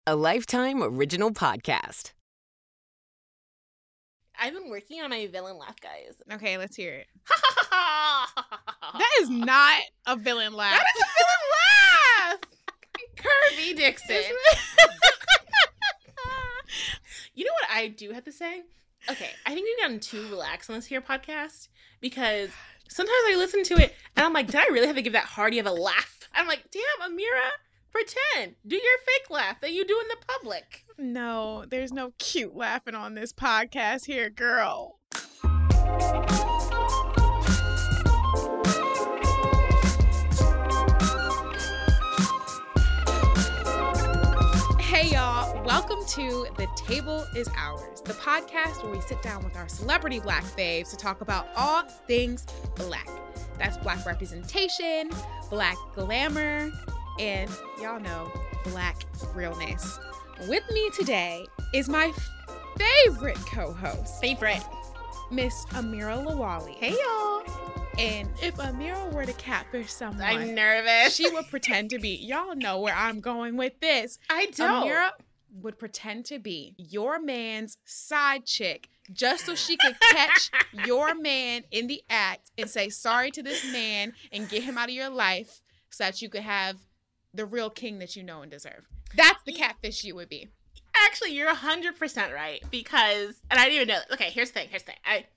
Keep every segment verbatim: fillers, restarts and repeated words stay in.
a Lifetime original podcast. I've been working on my villain laugh, guys. Okay, let's hear it. That is not a villain laugh. That is a villain laugh! Kirby Dixon. You know what I do have to say? Okay, I think we've gotten too relaxed on this here podcast because sometimes I listen to it and I'm like, did I really have to give that Hardy of a laugh? I'm like, damn, Amira, pretend. Do your fake laugh that you do in the public. No, there's no cute laughing on this podcast here, girl. Hey y'all, welcome to The Table is Ours, the podcast where we sit down with our celebrity black faves to talk about all things black. That's black representation, black glamour, and y'all know, black realness. With me today is my favorite co-host, Favorite. Miss Amira Lawali. Hey y'all. And if Amira were to catfish someone, I'm nervous. she would pretend to be, y'all know where I'm going with this. I don't. Amira would pretend to be your man's side chick just so she could catch your man in the act and say sorry to this man and get him out of your life so that you could have the real king that you know and deserve. That's the catfish you would be. Actually, you're one hundred percent right because, and I didn't even know. Okay, here's the thing. Here's the thing. I,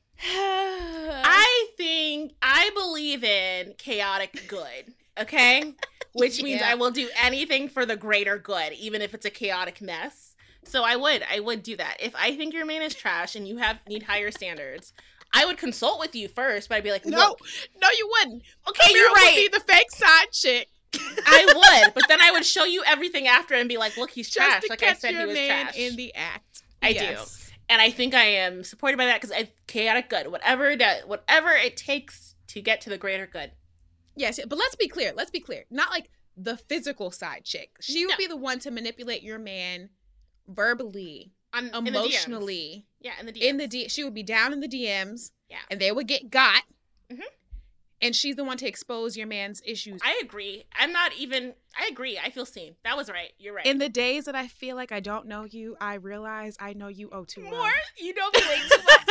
I think, I believe in chaotic good, okay? Which means Yeah. I will do anything for the greater good, even if it's a chaotic mess. So I would, I would do that. If I think your man is trash and you have need higher standards, I would consult with you first, but I'd be like, No, look, no, you wouldn't. okay, Amira you're right. would be the fake side chick. I would, but then I would show you everything after and be like, look, he's trash. Just to Like I catch said, your he was man trash. in the act. I Yes. do. And I think I am supported by that because I chaotic good. Whatever that, whatever it takes to get to the greater good. Yes, but let's be clear. Let's be clear. Not like the physical side chick. She would No. be the one to manipulate your man verbally, On, emotionally. In the D Ms. Yeah, in the D Ms. In the D, she would be down in the D Ms. Yeah. And they would get got. Mhm. And she's the one to expose your man's issues. I agree. I'm not even, I agree. I feel seen. That was right. You're right. In the days that I feel like I don't know you, I realize I know you oh too More? well. You know me way too much.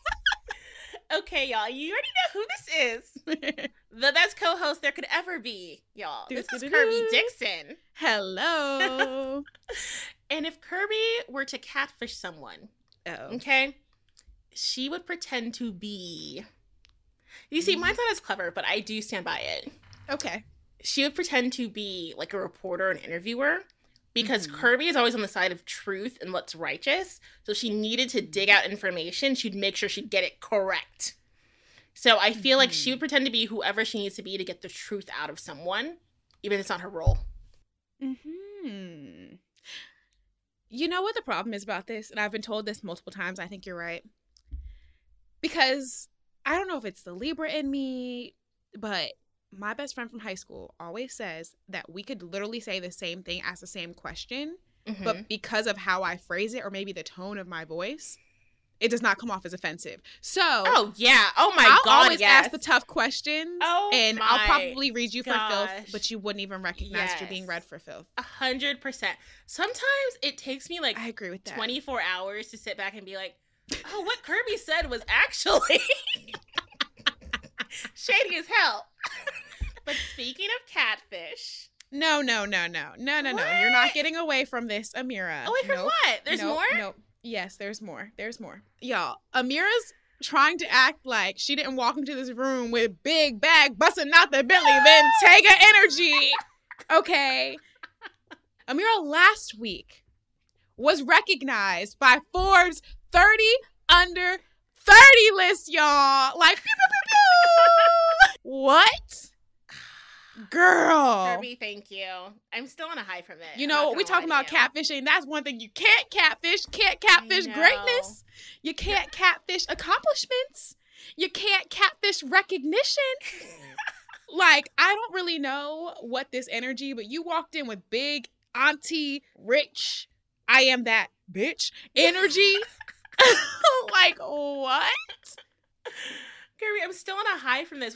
Okay, y'all. You already know who this is. The best co-host there could ever be, y'all. This is Kirby Dixon. Hello. And if Kirby were to catfish someone, Oh. okay, she would pretend to be... You see, mine's not as clever, but I do stand by it. Okay. She would pretend to be like a reporter and interviewer because Mhm. Kirby is always on the side of truth and what's righteous. So if she needed to dig out information, she'd make sure she'd get it correct. So I feel like she would pretend to be whoever she needs to be to get the truth out of someone, even if it's not her role. Hmm. You know what the problem is about this? And I've been told this multiple times. I think you're right. Because I don't know if it's the Libra in me, but my best friend from high school always says that we could literally say the same thing, ask the same question, Mhm. but because of how I phrase it or maybe the tone of my voice, it does not come off as offensive. So Oh, yeah. Oh, my I'll God, always yes. ask the tough questions, Oh and my I'll probably read you for filth, gosh. but you wouldn't even recognize that you're being Yes. read for filth. A hundred percent. Sometimes it takes me like I agree with that. twenty-four hours to sit back and be like, oh, what Kirby said was actually shady as hell. But speaking of catfish. No, no, no, no, no, no, no. You're not getting away from this, Amira. Oh, wait, from Nope. what? There's Nope, more? Nope. Yes, there's more. There's more. Y'all, Amira's trying to act like she didn't walk into this room with big bag busting out the Bentley Bentayga energy. Okay. Amira last week was recognized by Forbes thirty under thirty list, y'all. Like, pew, pew, pew, pew. What? Girl. Kirby, thank you. I'm still on a high from it. You I'm know, not we gonna talking lie about to you. catfishing. That's one thing you can't catfish. Can't catfish know. greatness. You can't catfish accomplishments. You can't catfish recognition. Like, I don't really know what this energy, but you walked in with big auntie, rich, I am that bitch energy. Like, what? Kirby, I'm still on a high from this, which is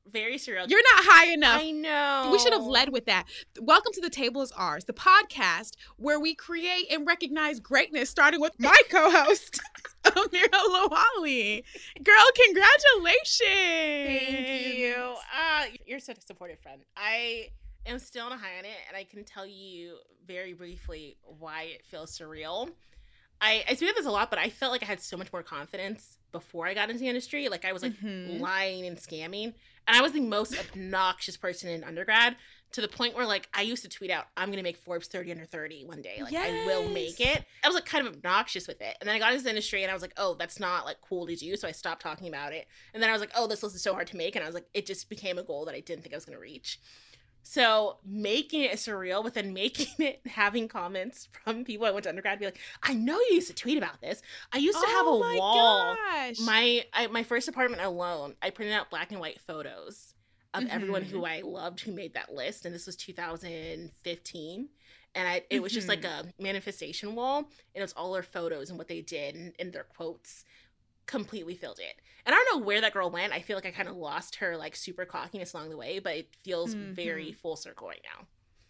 very surreal. You're not high enough. I know. We should have led with that. Welcome to The Table is Ours, the podcast where we create and recognize greatness, starting with my co-host, Amira Lawali. Girl, congratulations. Thank you. Uh, you're such a supportive friend. I am still on a high on it, and I can tell you very briefly why it feels surreal. I, I speak of this a lot, but I felt like I had so much more confidence before I got into the industry. Like, I was, like, mm-hmm. lying and scamming. And I was the most obnoxious person in undergrad, to the point where, like, I used to tweet out, I'm going to make Forbes thirty under thirty one day. Like, yes. I will make it. I was, like, kind of obnoxious with it. And then I got into the industry, and I was like, oh, that's not, like, cool to do. So I stopped talking about it. And then I was like, oh, this list is so hard to make. And I was like, it just became a goal that I didn't think I was going to reach. So making it surreal, but then making it, having comments from people I went to undergrad be like, I know you used to tweet about this. I used to have oh a my wall. Gosh. My I, my first apartment alone, I printed out black and white photos of mm-hmm. everyone who I loved who made that list. And this was two thousand fifteen. And I it was mm-hmm. just like a manifestation wall. And it was all their photos and what they did and, and their quotes. Completely filled it. And I don't know where that girl went. I feel like I kind of lost her like super cockiness along the way, but it feels mm-hmm. very full circle right now.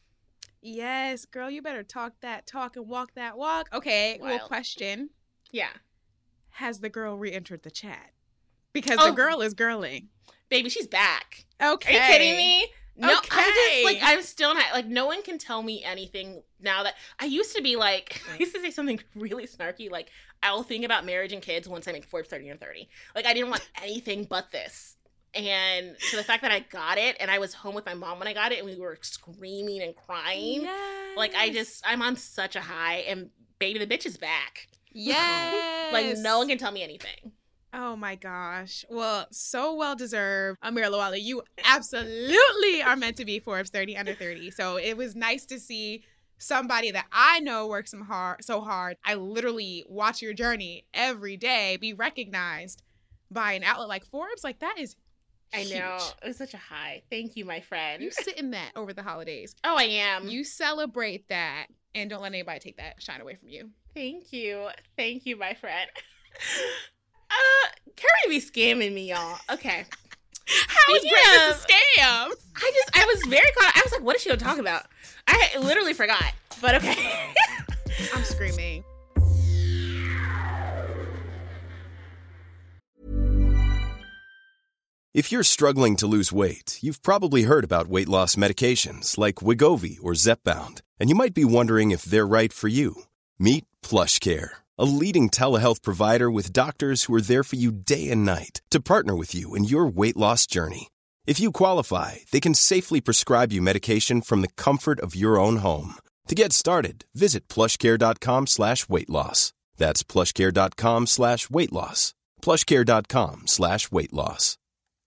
Yes, girl, you better talk that talk and walk that walk. Okay, Wild. well, question. Yeah. Has the girl re-entered the chat? Because oh, the girl is girling. Baby, she's back. Okay. Are you kidding me? No, okay. I just, like, I'm still not, like, no one can tell me anything now that, I used to be, like, I used to say something really snarky, like, I'll think about marriage and kids once I make Forbes thirty under thirty. Like, I didn't want anything but this. And so the fact that I got it, and I was home with my mom when I got it, and we were screaming and crying, yes. like, I just, I'm on such a high, and baby, the bitch is back. Yes. Like, no one can tell me anything. Oh my gosh. Well, so well deserved. Amira Lawali, you absolutely are meant to be Forbes thirty under thirty. So it was nice to see somebody that I know works some hard, so hard. I literally watch your journey every day be recognized by an outlet like Forbes. Like, that is I huge. know. It was such a high. Thank you, my friend. You sit in that over the holidays. Oh, I am. You celebrate that and don't let anybody take that shine away from you. Thank you. Thank you, my friend. Uh, Carrie be scamming me, y'all. Okay. How is Grace a scam? I just, I was very caught. I was like, what is she gonna talk about? I literally forgot, but okay. I'm screaming. If you're struggling to lose weight, you've probably heard about weight loss medications like Wegovy or Zepbound, and you might be wondering if they're right for you. Meet PlushCare, a leading telehealth provider with doctors who are there for you day and night to partner with you in your weight loss journey. If you qualify, they can safely prescribe you medication from the comfort of your own home. To get started, visit plushcare.com slash weight loss. That's plushcare.com slash weight loss. plushcare.com slash weight loss.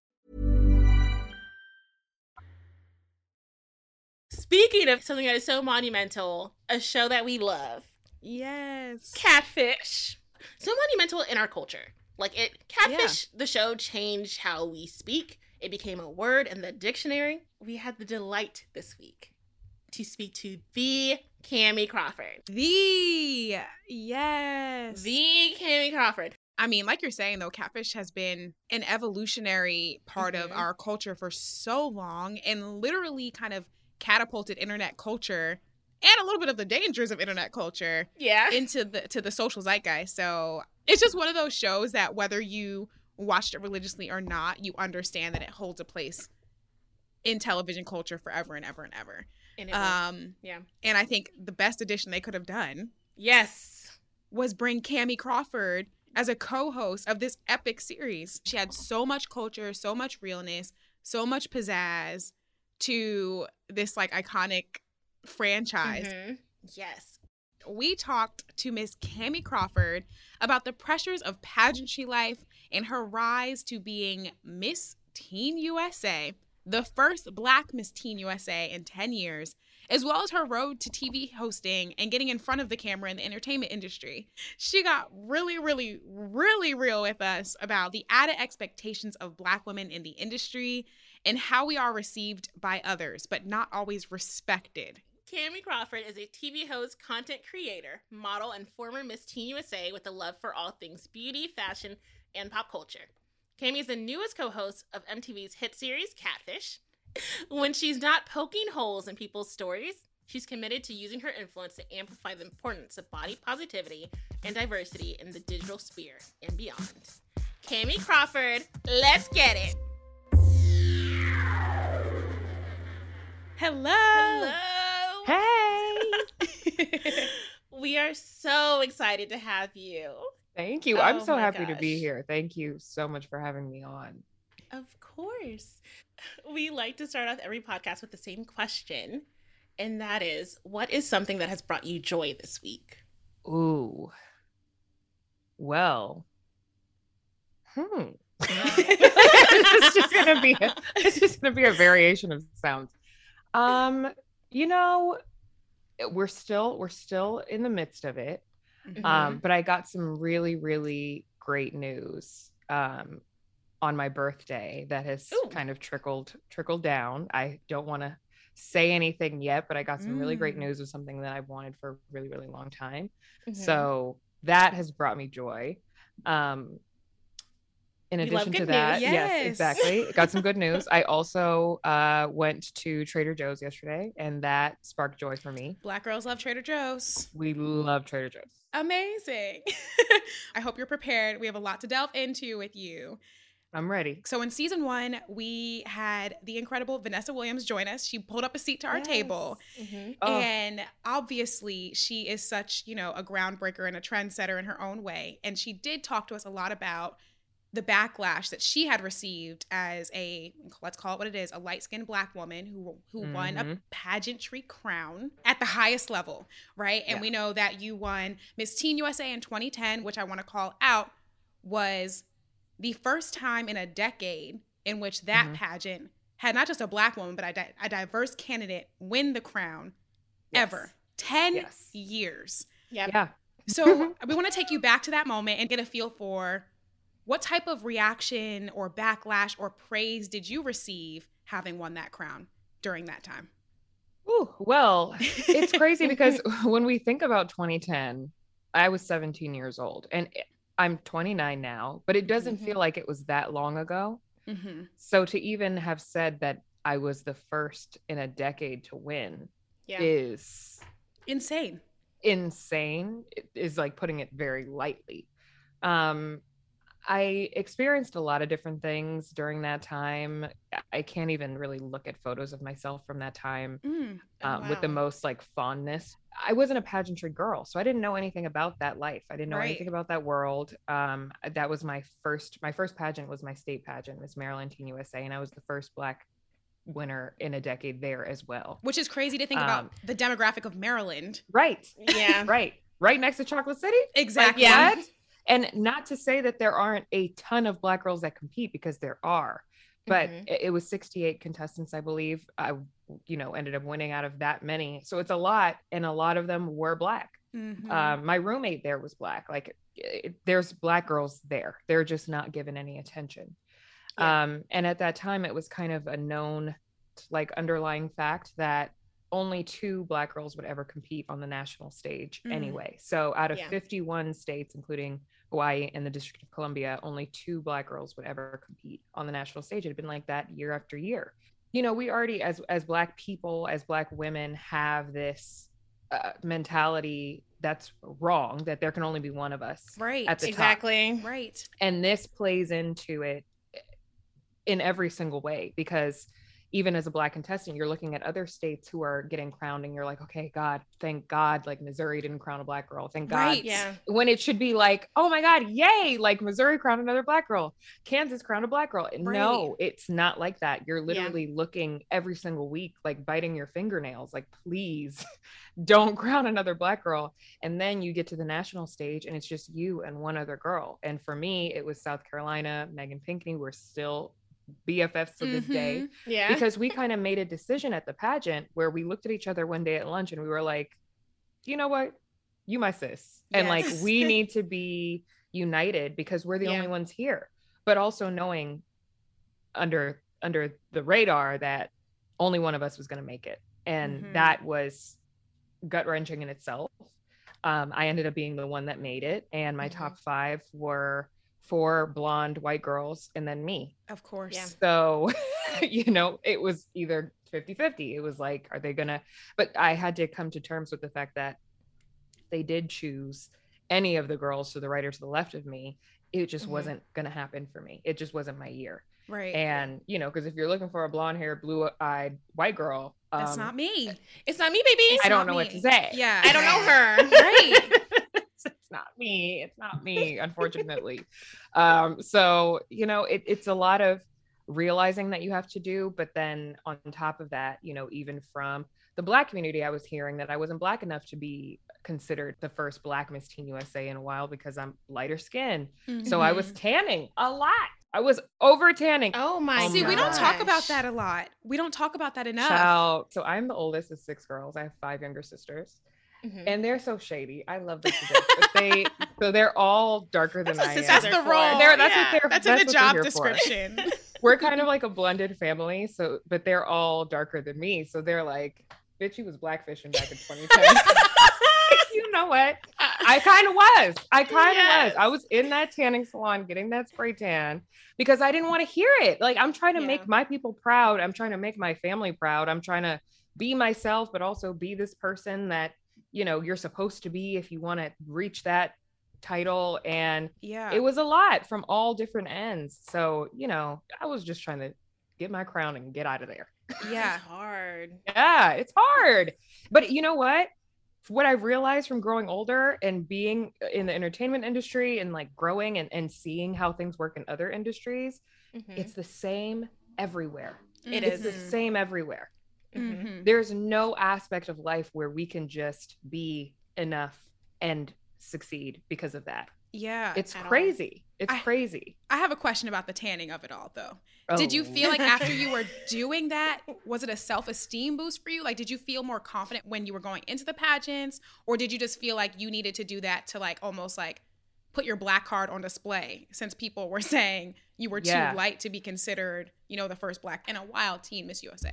Speaking of something that is so monumental, a show that we love. Yes. Catfish. So monumental in our culture. Like, it, Catfish, yeah. The show changed how we speak. It became a word in the dictionary. We had the delight this week to speak to the Cammy Crawford. The, yes. The Cammy Crawford. I mean, like you're saying, though, Catfish has been an evolutionary part mm-hmm. of our culture for so long and literally kind of catapulted internet culture and a little bit of the dangers of internet culture yeah. into the to the social zeitgeist. So it's just one of those shows that whether you watched it religiously or not, you understand that it holds a place in television culture forever and ever and ever. And it um, yeah. And I think the best addition they could have done yes. was bring Cammy Crawford as a co-host of this epic series. She had so much culture, so much realness, so much pizzazz to this like iconic franchise. Mm-hmm. Yes. We talked to Miss Cammy Crawford about the pressures of pageantry life and her rise to being Miss Teen U S A, the first Black Miss Teen U S A in ten years, as well as her road to T V hosting and getting in front of the camera in the entertainment industry. She got really, really, really real with us about the added expectations of Black women in the industry and how we are received by others, but not always respected. Cammy Crawford is a T V host, content creator, model, and former Miss Teen U S A with a love for all things beauty, fashion, and pop culture. Cami is the newest co-host of M T V's hit series Catfish. When she's not poking holes in people's stories, she's committed to using her influence to amplify the importance of body positivity and diversity in the digital sphere and beyond. Cami Crawford, let's get it. Hello. Hello. Hey. We are so excited to have you. Thank you. Oh I'm so my happy to be gosh. here. Thank you so much for having me on. Of course. We like to start off every podcast with the same question, and that is, what is something that has brought you joy this week? Ooh. Well. Hmm. it's just gonna be a, it's just gonna be a variation of sounds. Um, you know, we're still we're still in the midst of it. Mm-hmm. Um, but I got some really, really great news um on my birthday that has Ooh. kind of trickled trickled down. I don't want to say anything yet, but I got some really great Mm. news of something that I've wanted for a really, really long time. Mhm. So that has brought me joy. Um, in We love addition to good that, news. yes, Yes. exactly. Got some good news. I also uh, went to Trader Joe's yesterday, and that sparked joy for me. Black girls love Trader Joe's. We love Trader Joe's. Amazing. I hope you're prepared. We have a lot to delve into with you. I'm ready. So in season one, we had the incredible Vanessa Williams join us. She pulled up a seat to our Yes. table. Mhm. Oh. And obviously, she is such, you know, a groundbreaker and a trendsetter in her own way. And she did talk to us a lot about the backlash that she had received as a, let's call it what it is, a light-skinned Black woman who who won a Mhm. pageantry crown at the highest level, right? And Yeah. we know that you won Miss Teen U S A in twenty ten, which I want to call out, was the first time in a decade in which that Mhm. pageant had not just a Black woman, but a, di- a diverse candidate win the crown Yes. ever. ten Yes. years. Yep. Yeah. So we want to take you back to that moment and get a feel for what type of reaction or backlash or praise did you receive having won that crown during that time? Ooh, well, it's crazy because when we think about twenty ten, I was seventeen years old and I'm twenty-nine now, but it doesn't Mhm. feel like it was that long ago. Mm-hmm. So to even have said that I was the first in a decade to win Yeah. is Insane. insane. It is like putting it very lightly. Um, I experienced a lot of different things during that time. I can't even really look at photos of myself from that time Mm. Oh, um, with the wow. most like fondness. I wasn't a pageantry girl, so I didn't know anything about that life. I didn't know Right. anything about that world. Um, that was my first, my first pageant was my state pageant, Miss Maryland Teen U S A, and I was the first Black winner in a decade there as well. Which is crazy to think Um, about the demographic of Maryland. Right, Yeah. right, right next to Chocolate City. Exactly. yeah. What? And not to say that there aren't a ton of Black girls that compete, because there are, but Mhm. it, it was sixty-eight contestants, I believe. I, you know, ended up winning out of that many. So it's a lot. And a lot of them were Black. Mhm. Um, my roommate there was Black. Like it, there's Black girls there. They're just not given any attention. Yeah. Um, and at that time, it was kind of a known, like, underlying fact that only two Black girls would ever compete on the national stage Mm. anyway. So out of Yeah. fifty-one states, including Hawaii and the District of Columbia, only two Black girls would ever compete on the national stage. It had been like that year after year. You know, we already, as as Black people, as Black women, have this uh, mentality that's wrong, that there can only be one of us Right. at the top. Exactly. Right. And this plays into it in every single way, because even as a Black contestant, you're looking at other states who are getting crowned and you're like, okay, God, thank God, like Missouri didn't crown a Black girl. Thank God. Right. Yeah. When it should be like, oh my God, yay, like Missouri crowned another Black girl, Kansas crowned a Black girl. No, it's not like that. You're literally looking every single week, like biting your fingernails, like, please don't crown another Black girl. And then you get to the national stage and it's just you and one other girl. And for me, it was South Carolina, Megan Pinckney. We're still B F Fs to this day, Mhm. Yeah. because we kind of made a decision at the pageant where we looked at each other one day at lunch and we were like, you know what, you my sis, and like Yes. we need to be united because we're the Yeah. only ones here, but also knowing under under the radar that only one of us was going to make it. And Mhm. that was gut-wrenching in itself. um I ended up being the one that made it, and my Mhm. top five were four blonde white girls and then me. Of course. Yeah. So, you know, it was either fifty-fifty. It was like, are they gonna, but I had to come to terms with the fact that they did choose any of the girls to the right or to the left of me. It just mm-hmm. wasn't gonna happen for me. It just wasn't my year. Right. And, you know, because if you're looking for a blonde haired, blue eyed white girl, um, that's not me. It's not me, baby. It's I don't know me. what to say. Yeah. I don't know her. Right. It's not me. It's not me, unfortunately. um, so, you know, it, it's a lot of realizing that you have to do. But then on top of that, you know, even from the Black community, I was hearing that I wasn't Black enough to be considered the first Black Miss Teen U S A in a while because I'm lighter skin. Mm-hmm. So I was tanning a lot. I was over tanning. Oh my See, gosh. we don't talk about that a lot. We don't talk about that enough. Child. So I'm the oldest of six girls. I have five younger sisters. Mm-hmm. And they're so shady. I love them to death. But they, so they're all darker than that's I am. That's the role. They're, that's yeah. what they're. That's, that's in the job description. We're kind of like a blended family. So, but they're all darker than me. So they're like, bitch, he was blackfishing back in twenty ten. You know what? I kind of was. I kind of yes. was. I was in that tanning salon getting that spray tan because I didn't want to hear it. Like, I'm trying to yeah. make my people proud. I'm trying to make my family proud. I'm trying to be myself, but also be this person that, you know, you're supposed to be if you want to reach that title. And yeah, it was a lot from all different ends. So, you know, I was just trying to get my crown and get out of there. Yeah. It's hard. Yeah, it's hard. But you know what? What I realized from growing older and being in the entertainment industry and like growing and, and seeing how things work in other industries, mm-hmm. it's the same everywhere. It it's is the same everywhere. Mm-hmm. There's no aspect of life where we can just be enough and succeed because of that. Yeah. It's crazy. All. It's I, crazy. I have a question about the tanning of it all though. Oh. Did you feel like after you were doing that, was it a self-esteem boost for you? Like, did you feel more confident when you were going into the pageants, or did you just feel like you needed to do that to like almost like put your Black card on display since people were saying you were yeah. too light to be considered, you know, the first Black in a while teen Miss U S A?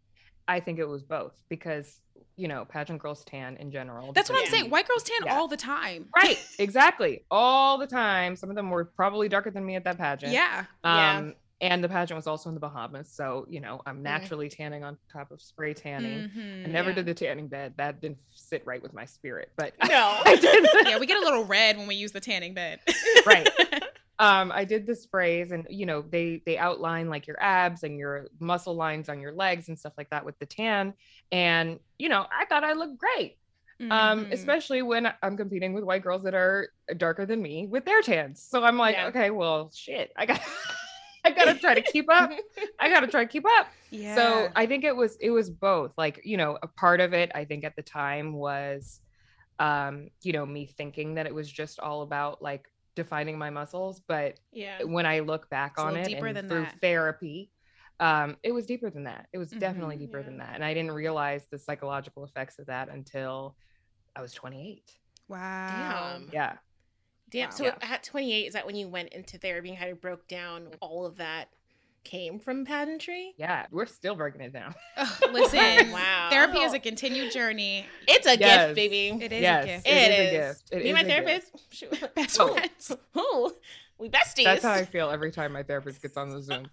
I think it was both because, you know, pageant girls tan in general. That's what I'm saying. White girls tan yeah. all the time. Right. Exactly. All the time. Some of them were probably darker than me at that pageant. Yeah. Um, yeah. And the pageant was also in the Bahamas. So, you know, I'm naturally mm-hmm. tanning on top of spray tanning. Mm-hmm. I never yeah. did the tanning bed. That didn't sit right with my spirit. But no. I did. Yeah, we get a little red when we use the tanning bed. Right. Um, I did the sprays and, you know, they, they outline like your abs and your muscle lines on your legs and stuff like that with the tan. And, you know, I thought I looked great. Mm-hmm. Um, especially when I'm competing with white girls that are darker than me with their tans. So I'm like, yeah. okay, well, shit, I got, I gotta try to keep up. I gotta try to keep up. Yeah. So I think it was, it was both. Like, you know, a part of it, I think at the time was, um, you know, me thinking that it was just all about like defining my muscles, but yeah, when I look back on it deeper and than through that. therapy, um, it was deeper than that. It was Mm-hmm. definitely deeper Yeah. than that, and I didn't realize the psychological effects of that until I was twenty-eight. Wow. Damn. Yeah. Damn. Wow. So Yeah. at twenty-eight, is that when you went into therapy and how you broke down all of that came from pageantry? Yeah, we're still breaking it down. Oh, listen, Wow. therapy is a continued journey. It's a Yes. gift, baby. It is yes, a gift. It it is, is. a gift. It Me is and my a therapist. gift. Shoot. Best Oh. friends. Ooh, we besties. That's how I feel every time my therapist gets on the Zoom.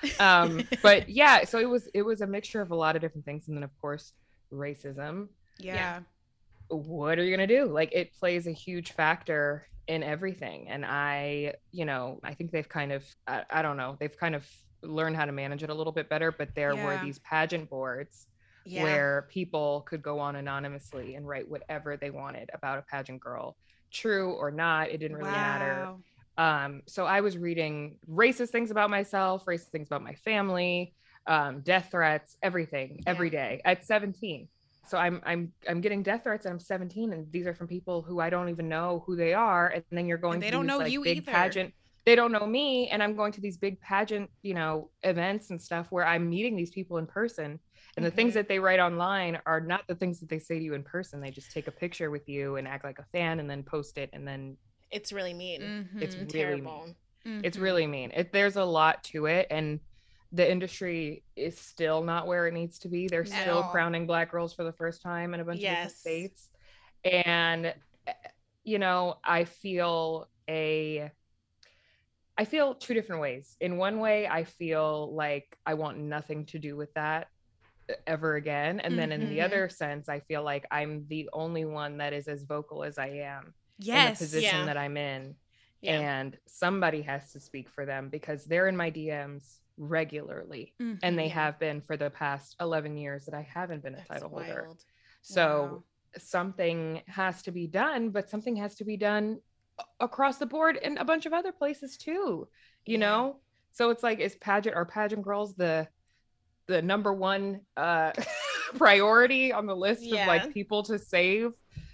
Um, but yeah, so it was it was a mixture of a lot of different things, and then of course racism. Yeah. What are you gonna do? Like, it plays a huge factor in everything, and I, you know, I think they've kind of, I, I don't know, they've kind of learned how to manage it a little bit better. But there were Yeah. these pageant boards Yeah. where people could go on anonymously and write whatever they wanted about a pageant girl, true or not, it didn't really matter. Wow. Um, so I was reading racist things about myself, racist things about my family, um, death threats, everything, every day at seventeen. So I'm I'm I'm getting death threats and I'm seventeen, and these are from people who I don't even know who they are. And then you're going And they to don't these, know like, you big either. pageant. They don't know me, and I'm going to these big pageant, you know, events and stuff where I'm meeting these people in person. And the things Mhm. that they write online are not the things that they say to you in person. They just take a picture with you and act like a fan and then post it, and then It's really mean. Mhm. it's And really terrible. mean. Mhm. It's really mean. It, there's a lot to it, and the industry is still not where it needs to be. They're At still all. crowning Black girls for the first time in a bunch of different Yes. states. And, you know, I feel a I feel two different ways. In one way, I feel like I want nothing to do with that ever again. And then in the Mhm. other sense, I feel like I'm the only one that is as vocal as I am in the Yes. position Yeah. that I'm in. Yeah. And somebody has to speak for them because they're in my D Ms regularly. Mhm. And they Yeah. have been for the past eleven years that I haven't been a That's title holder. wild. So Wow. something has to be done, but something has to be done a- across the board in a bunch of other places too, you Yeah. know? So it's like, is pageant or pageant girls the the number one uh priority on the list Yeah. of like people to save?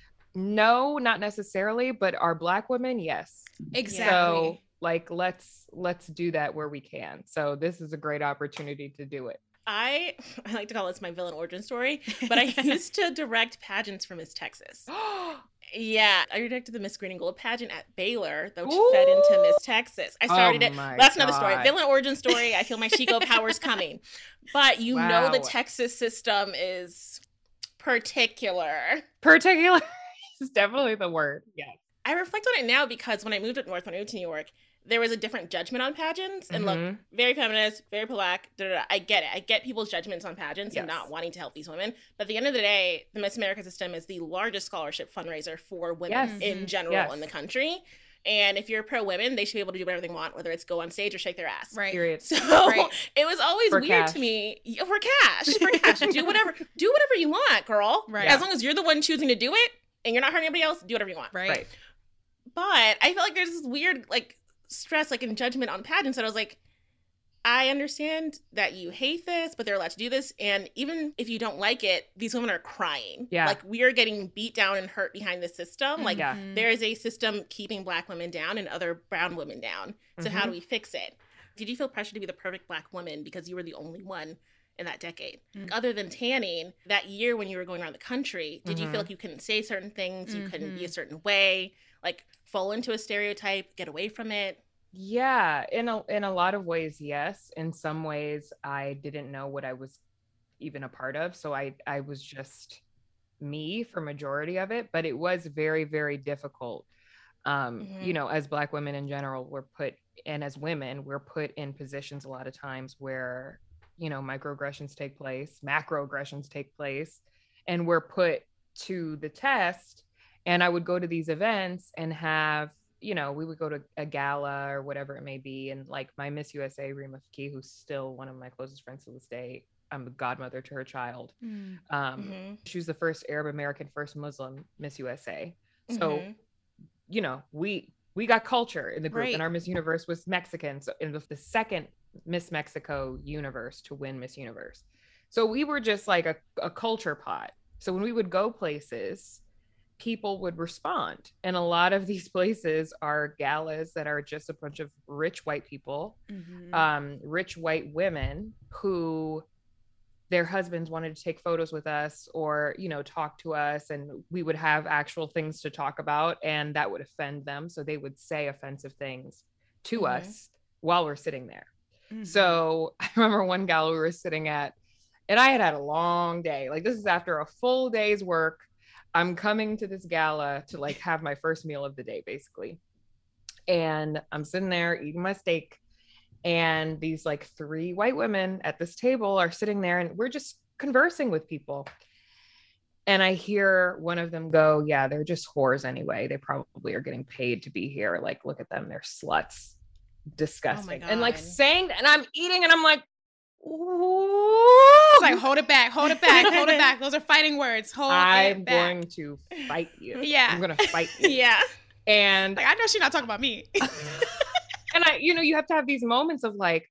No, not necessarily, but are Black women? Yes. Exactly. So like let's let's do that where we can. So this is a great opportunity to do it. I I like to call this my villain origin story, but I used to direct pageants for Miss Texas. Yeah, I directed the Miss Green and Gold pageant at Baylor, which Ooh. fed into Miss Texas. I started Oh it. my That's another story. God. Villain origin story. I feel my Chico powers coming. But you know the Wow. Texas system is particular. Particular is definitely the word. Yeah. I reflect on it now because when I moved up north, when I moved to New York, there was a different judgment on pageants. And look, Mhm. very feminist, very Black. Da, da, da. I get it. I get people's judgments on pageants and Yes. not wanting to help these women. But at the end of the day, the Miss America system is the largest scholarship fundraiser for women Yes. in general Yes. in the country. And if you're pro women, they should be able to do whatever they want, whether it's go on stage or shake their ass. Right. Period. So Right. it was always For weird cash. to me. Yeah, for cash, for cash, do whatever, do whatever you want, girl. Right. As long as you're the one choosing to do it and you're not hurting anybody else, do whatever you want. Right. Right. But I feel like there's this weird like stress, like in judgment on pageants. And I was like, I understand that you hate this, but they're allowed to do this. And even if you don't like it, these women are crying. Yeah. Like we are getting beat down and hurt behind the system. Like Yeah. Mhm. there is a system keeping Black women down and other brown women down. So how Mhm. do we fix it? Did you feel pressure to be the perfect Black woman because you were the only one in that decade? Mm. Other than tanning, that year when you were going around the country, did you Mhm. feel like you couldn't say certain things? You couldn't be a Mhm. certain way? Like fall into a stereotype, get away from it? Yeah, in a in a lot of ways, yes. In some ways, I didn't know what I was even a part of, so I I was just me for majority of it. But it was very very difficult. Um, Mhm. You know, as Black women in general, we're put, and as women, we're put in positions a lot of times where, you know, microaggressions take place, macroaggressions take place, and we're put to the test. And I would go to these events and have, you know, we would go to a gala or whatever it may be. And like my Miss U S A, Rima Faki, who's still one of my closest friends to this day, I'm the godmother to her child. Mm. Um, Mhm. She was the first Arab American, first Muslim Miss U S A. So, Mhm. you know, we we got culture in the group, Right. and our Miss Universe was Mexican. So it was the second Miss Mexico universe to win Miss Universe. So we were just like a, a culture pot. So when we would go places, people would respond. And a lot of these places are galas that are just a bunch of rich white people, Mhm. um, rich white women who their husbands wanted to take photos with us or, you know, talk to us, and we would have actual things to talk about, and that would offend them. So they would say offensive things to Mhm. us while we're sitting there. Mhm. So I remember one gala we were sitting at, and I had had a long day. Like this is after a full day's work. I'm coming to this gala to like have my first meal of the day, basically. And I'm sitting there eating my steak. And these like three white women at this table are sitting there, and we're just conversing with people. And I hear one of them go, yeah, they're just whores anyway. They probably are getting paid to be here. Like, look at them. They're sluts. Disgusting. And like God. saying, and I'm eating and I'm like, ooh. It's like, hold it back, hold it back, hold it back. Those are fighting words. Hold I'm it back. going to fight you. Yeah. I'm going to fight you. Yeah. And Like, I know she's not talking about me. and I, you know, you have to have these moments of like,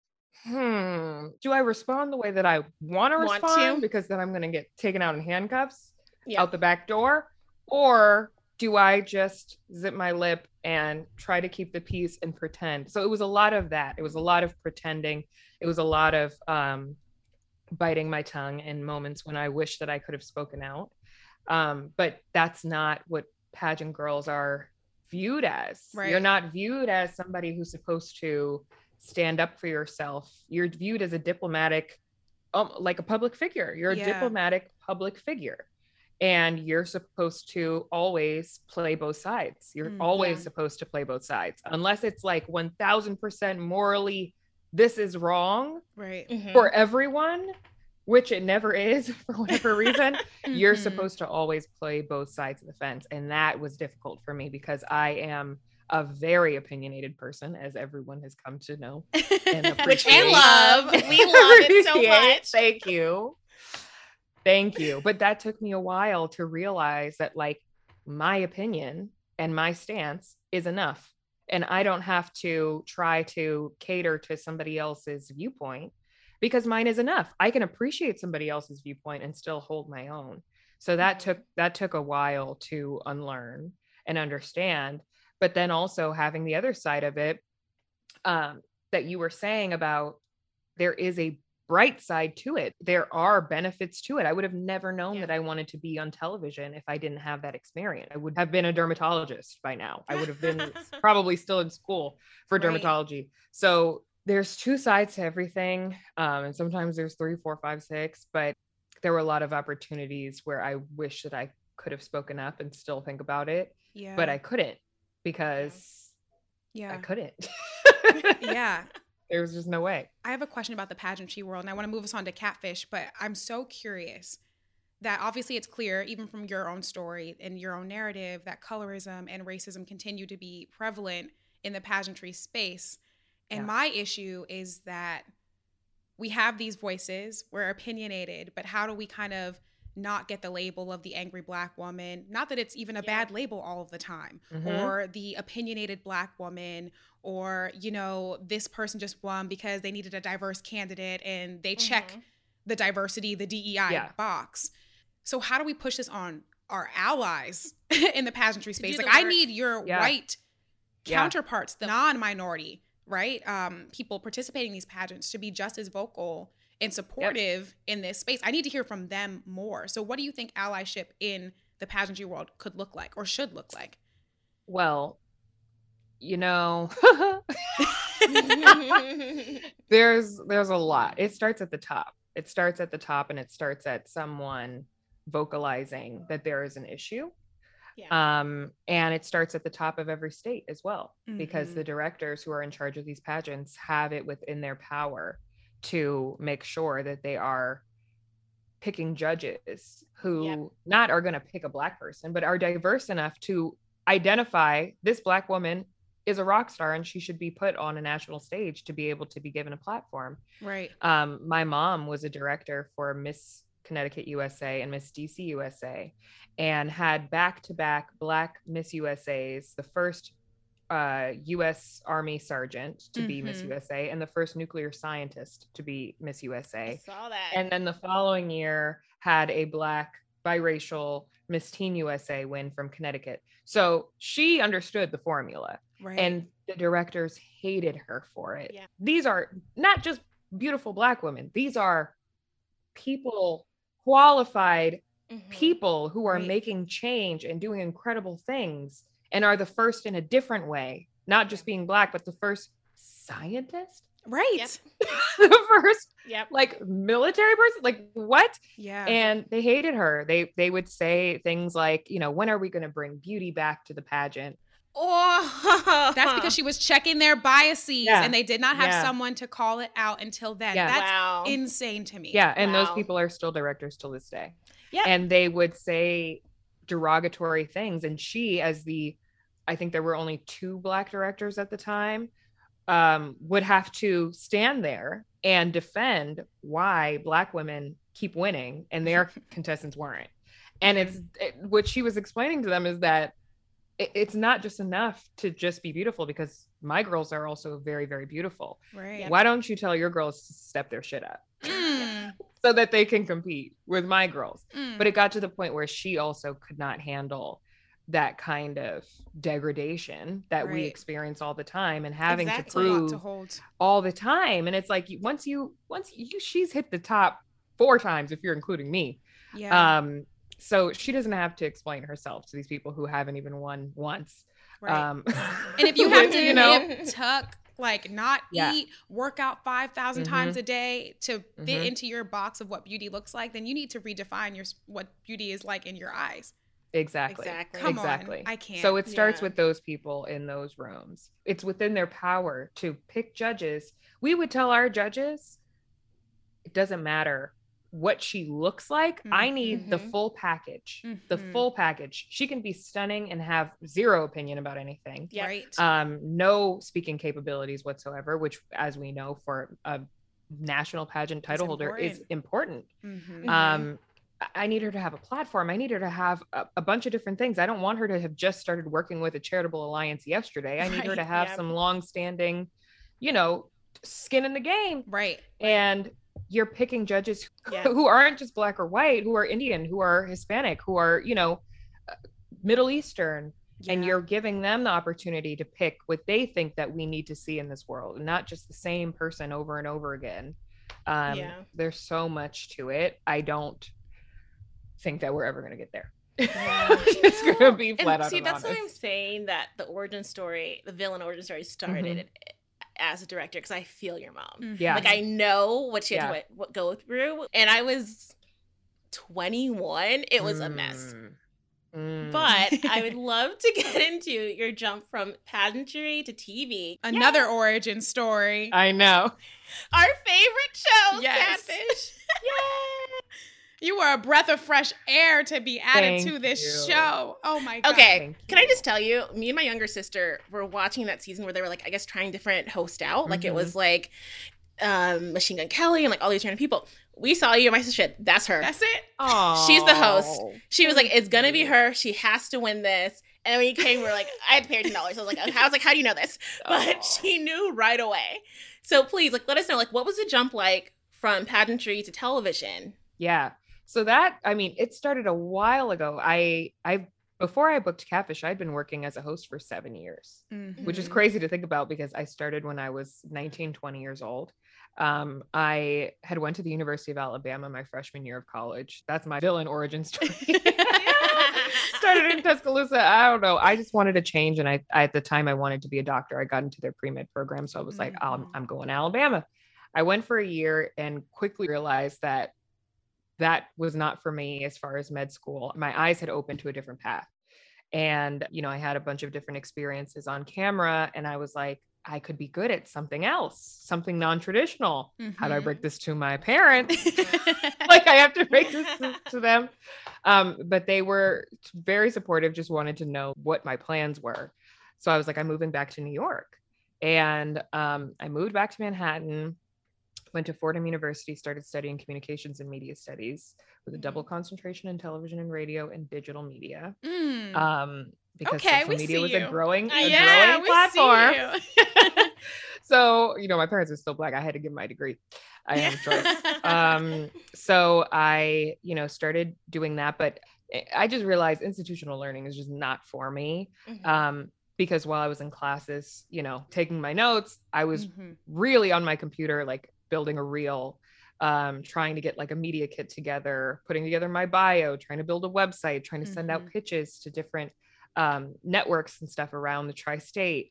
hmm, do I respond the way that I want to Want respond? to. Because then I'm going to get taken out in handcuffs Yeah. out the back door. Or do I just zip my lip and try to keep the peace and pretend? So it was a lot of that. It was a lot of pretending. It was a lot of um, biting my tongue in moments when I wish that I could have spoken out. Um, but that's not what pageant girls are viewed as. Right. You're not viewed as somebody who's supposed to stand up for yourself. You're viewed as a diplomatic, um, like a public figure. You're a Yeah. diplomatic public figure. And you're supposed to always play both sides. You're Mm, always yeah. supposed to play both sides, unless it's like one thousand percent morally, this is wrong Right. Mhm. for everyone, which it never is for whatever reason. You're Mhm. supposed to always play both sides of the fence. And that was difficult for me because I am a very opinionated person, as everyone has come to know and Which appreciate. we love. We love it so Appreciate. much. Thank you. Thank you. But that took me a while to realize that, like, my opinion and my stance is enough. And I don't have to try to cater to somebody else's viewpoint because mine is enough. I can appreciate somebody else's viewpoint and still hold my own. So that took that took a while to unlearn and understand. But then also having the other side of it, um, that you were saying about, there is a bright side to it. There are benefits to it. I would have never known Yeah. that I wanted to be on television if I didn't have that experience. I would have been a dermatologist by now. I would have been probably still in school for Right. dermatology. So there's two sides to everything. Um, and sometimes there's three, four, five, six, but there were a lot of opportunities where I wish that I could have spoken up and still think about it, Yeah. but I couldn't because I yeah. couldn't. Yeah. There was just no way. I have a question about the pageantry world, and I want to move us on to Catfish, but I'm so curious that obviously it's clear, even from your own story and your own narrative, that colorism and racism continue to be prevalent in the pageantry space. And Yeah. my issue is that we have these voices, we're opinionated, but how do we kind of not get the label of the angry Black woman? Not that it's even a Yeah. bad label all of the time, Mhm. or the opinionated Black woman, or, you know, this person just won because they needed a diverse candidate and they check Mhm. the diversity, the D E I Yeah. box. So how do we push this on our allies in the pageantry To space? do Like, the I work. need your Yeah. white Yeah. counterparts, the non-minority, right? Um, people participating in these pageants to be just as vocal and supportive in this space. I need to hear from them more. So what do you think allyship in the pageantry world could look like or should look like? Well, you know, there's there's a lot. It starts at the top. It starts at the top and it starts at someone vocalizing that there is an issue. Yeah. Um, and it starts at the top of every state as well, because Mhm. the directors who are in charge of these pageants have it within their power to make sure that they are picking judges who Yep. not are going to pick a Black person, but are diverse enough to identify this Black woman is a rock star and she should be put on a national stage to be able to be given a platform. Right. Um, my mom was a director for Miss Connecticut U S A and Miss D C U S A, and had back-to-back Black Miss U S As, the first uh, U S Army sergeant to be Miss Mhm. U S A and the first nuclear scientist to be Miss U S I A. saw that. And then the following year had a Black biracial Miss Teen U S A win from Connecticut. So she understood the formula. Right. And the directors hated her for it. Yeah. These are not just beautiful Black women. These are people, qualified Mhm. people who are Right. making change and doing incredible things and are the first in a different way, not just being Black, but the first scientist, right. Yep. the first Yep. like military person, like what? Yeah. And they hated her. They they would say things like, you know, when are we going to bring beauty back to the pageant? Oh, That's because she was checking their biases Yeah. and they did not have Yeah. someone to call it out until then. Yeah. That's wow. insane to me. Yeah, and those Wow. people are still directors till this day. Yep. And they would say derogatory things. And she, as the, I think there were only two Black directors at the time, um, would have to stand there and defend why Black women keep winning and their contestants weren't. And it's it, what she was explaining to them is that it, it's not just enough to just be beautiful, because my girls are also very, very beautiful. Right. Why don't you tell your girls to step their shit up Mm, so that they can compete with my girls? mm. But it got to the point where she also could not handle that kind of degradation that we Right. experience all the time, and having Exactly. It's a lot to to prove hold. all the time. And it's like, you- once you once you she's hit the top four times, if you're including me. Yeah. Um so she doesn't have to explain herself to these people who haven't even won once. right. Um and if you have which, to you know, nip, tuck, Like not Yeah. eat, work out five thousand Mhm. times a day to fit Mhm. into your box of what beauty looks like, then you need to redefine your what beauty is like in your eyes. Exactly. Exactly. Come exactly. on, I can't. So it starts Yeah. with those people in those rooms. It's within their power to pick judges. We would tell our judges, it doesn't matter what she looks like. I need the Mhm. full package. The Mhm. full package. She can be stunning and have zero opinion about anything. Yep. Right. Um, no speaking capabilities whatsoever, which, as we know, for a national pageant title holder is important. Mhm. Mhm. Um, I- I need her to have a platform. I need her to have a, a bunch of different things. I don't want her to have just started working with a charitable alliance yesterday. I need her Right, to have yep. some long-standing, you know, skin in the game. Right. And you're picking judges Yeah. who aren't just black or white, who are Indian, who are Hispanic, who are, you know, uh, Middle Eastern. And Yeah. you're giving them the opportunity to pick what they think that we need to see in this world, and not just the same person over and over again. Um, Yeah. There's so much to it. I don't think that we're ever going to get there. Yeah. It's going to be flat And out see, and that's why I'm honest. saying that the origin story, the villain origin story, started Mhm. as a director because I feel your mom. Mhm. Yeah. Like I know what she had Yeah. to what, what go through, and I was twenty-one. It was a mess. Mm. Mm. But I would love to get into your jump from pageantry to T V. Another origin story. I know. Our favorite show, Yes. Catfish. Yay! You were a breath of fresh air to be added Thank to this you. show. Oh my god. Okay, Thank can I you. just tell you, me and my younger sister were watching that season where they were like, I guess, trying different hosts out. Like it Mhm. was like um, Machine Gun Kelly and like all these random people. We saw you, and my sister said, that's her. That's it. Aw. She's the host. She was like, Thank it's gonna be you. her. She has to win this. And then when you came, we were like, I had to pay her ten dollars. I was like, I was like, how do you know this? But Aw. she knew right away. So please, like, let us know, like, what was the jump like from pageantry to television? Yeah. So that, I mean, it started a while ago. I, I, before I booked Catfish, I'd been working as a host for seven years, which is Mhm. crazy to think about because I started when I was nineteen, twenty years old. Um, I had went to the University of Alabama my freshman year of college. That's my villain origin story. Started in Tuscaloosa. I don't know. I just wanted to change. And I, I, at the time I wanted to be a doctor. I got into their pre-med program. So I was like, I'm, Mhm. I'm going to Alabama. I went for a year and quickly realized that that was not for me as far as med school. My eyes had opened to a different path. And, you know, I had a bunch of different experiences on camera and I was like, I could be good at something else, something non-traditional. How do I break this to my parents? Like I have to break this to, to them. Um, but they were very supportive, just wanted to know what my plans were. So I was like, I'm moving back to New York. And um, I moved back to Manhattan, went to Fordham University, started studying communications and media studies with a double concentration in television and radio and digital media. Mm. Um, because Okay, social we media see was you. a growing, a yeah, growing we platform. see you. So, you know, my parents are still black. I had to give my degree. I am choice. um, so I, you know, started doing that, but I just realized institutional learning is just not for me. Mhm. Um, because while I was in classes, you know, taking my notes, I was Mhm. really on my computer, like building a reel, um, trying to get like a media kit together, putting together my bio, trying to build a website, trying to send out Mhm. pitches to different um, networks and stuff around the tri-state.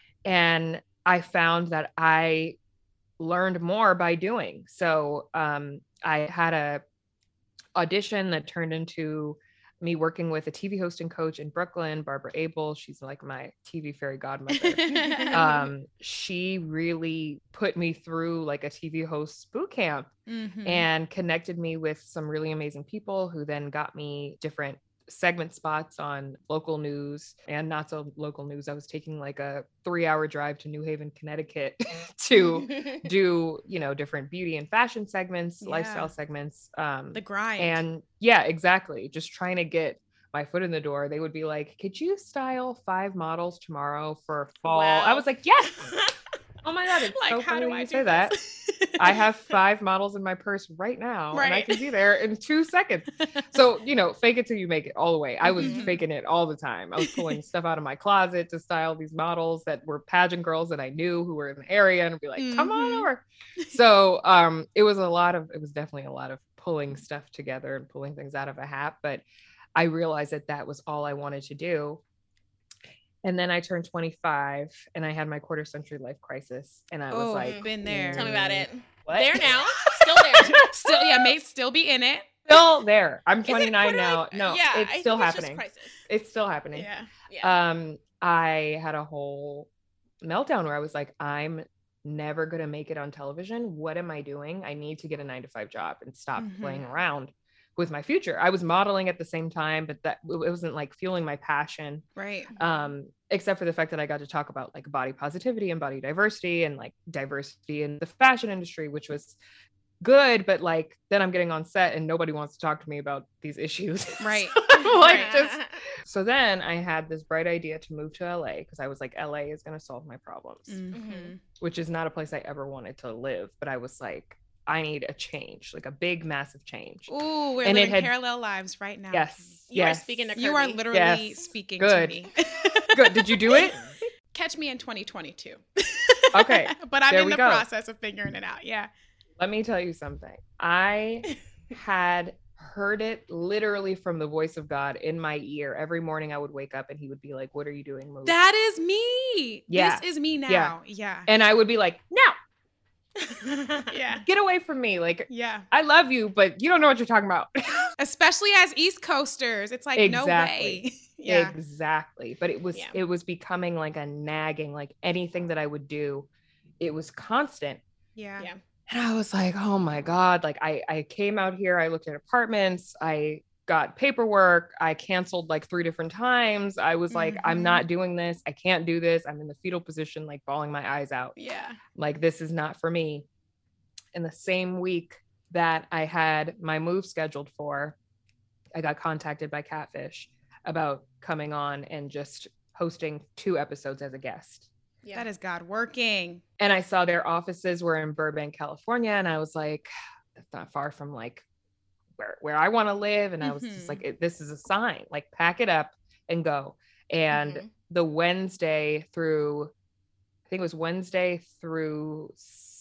And I found that I learned more by doing. So um, I had a audition that turned into me working with a T V hosting coach in Brooklyn, Barbara Abel. She's like my T V fairy godmother. um, she really put me through like a T V host boot camp Mhm. and connected me with some really amazing people who then got me different segment spots on local news and not so local news. I was taking like a three hour drive to New Haven, Connecticut to do, you know, different beauty and fashion segments, Yeah. lifestyle segments. Um, The grind. and yeah, exactly. Just trying to get my foot in the door. They would be like, could you style five models tomorrow for fall? Wow. I was like, yes. Oh my God. It's like, so how funny do when I you do say that. this? I have five models in my purse right now and I Right. can be there in two seconds. So, you know, fake it till you make it all the way. I was Mhm. faking it all the time. I was pulling stuff out of my closet to style these models that were pageant girls that I knew who were in the area and be like, come on Mhm. over. So um, it was a lot of, it was definitely a lot of pulling stuff together and pulling things out of a hat. But I realized that that was all I wanted to do. And then I turned twenty-five and I had my quarter century life crisis. And I was Oh, like, been there. Tell me about it. What? There now. Still there. Still, yeah, may still be in it. Still there. I'm Is it twenty-nine quarter now. life? No, yeah, it's I still think it's just happening. crisis. It's still happening. Yeah. Yeah. Um, I had a whole meltdown where I was like, I'm never going to make it on television. What am I doing? I need to get a nine to five job and stop Mhm. playing around with my future. I was modeling at the same time, but that it wasn't like fueling my passion. Right. Um, except for the fact that I got to talk about like body positivity and body diversity and like diversity in the fashion industry, which was good. But like, then I'm getting on set and nobody wants to talk to me about these issues. Right. I'm like, Right. just so then I had this bright idea to move to L A because I was like, L A is going to solve my problems, Mhm. which is not a place I ever wanted to live. But I was like, I need a change, like a big, massive change. Ooh, we're And it living had- parallel lives right now. Yes. You yes. are speaking to You are Kirby. literally Yes. speaking Good. to me. Good. Did you do it? Catch me in twenty twenty-two. Okay. But I'm There in we the go. process of figuring it out. Yeah. Let me tell you something. I had heard it literally from the voice of God in my ear. Every morning I would wake up and he would be like, what are you doing? Move. That is me. Yeah. This is me now. Yeah. Yeah. And I would be like, no, Yeah. get away from me. Like, Yeah. I love you, but you don't know what you're talking about. Especially as East Coasters. It's like, no Exactly. way. Yeah. Exactly. But it was, Yeah. it was becoming like a nagging, like anything that I would do, it was constant. Yeah. Yeah. And I was like, oh my God. Like I, I came out here, I looked at apartments, I got paperwork, I canceled like three different times. I was like, Mhm. I'm not doing this. I can't do this. I'm in the fetal position, like bawling my eyes out. Yeah. Like, this is not for me. In the same week that I had my move scheduled for, I got contacted by Catfish about coming on and just hosting two episodes as a guest. Yeah. That is God working. And I saw their offices were in Burbank, California. And I was like, that's not far from like where, where I want to live. And I was Mhm. just like, it, this is a sign, like pack it up and go. And Mhm. the Wednesday through, I think it was Wednesday through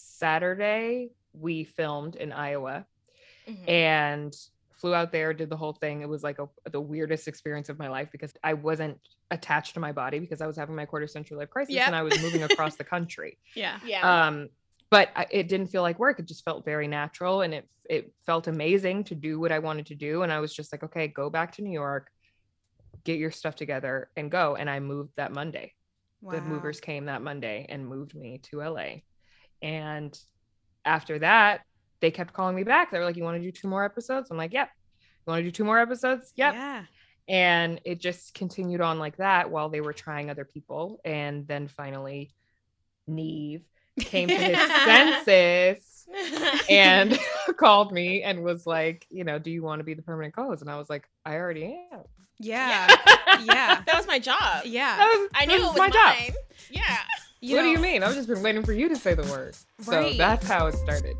Saturday, we filmed in Iowa Mhm. and flew out there, did the whole thing. It was like a, the weirdest experience of my life because I wasn't attached to my body because I was having my quarter century life crisis Yep. and I was moving across the country. Yeah. Yeah. Um, but I, it didn't feel like work. It just felt very natural and it, it felt amazing to do what I wanted to do. And I was just like, okay, go back to New York, get your stuff together and go. And I moved that Monday. Wow. The movers came that Monday and moved me to L A. And after that, they kept calling me back. They were like, you want to do two more episodes? I'm like, yep. You want to do two more episodes? Yep. Yeah. And it just continued on like that while they were trying other people. And then finally, Neve came to his senses and called me and was like, you know, do you want to be the permanent co-host? And I was like, I already am. Yeah. Yeah. That was my job. Yeah. That was, I knew that it was my job. mine. Yeah. You what do know, you mean? I've just been waiting for you to say the word. So Right. that's how it started.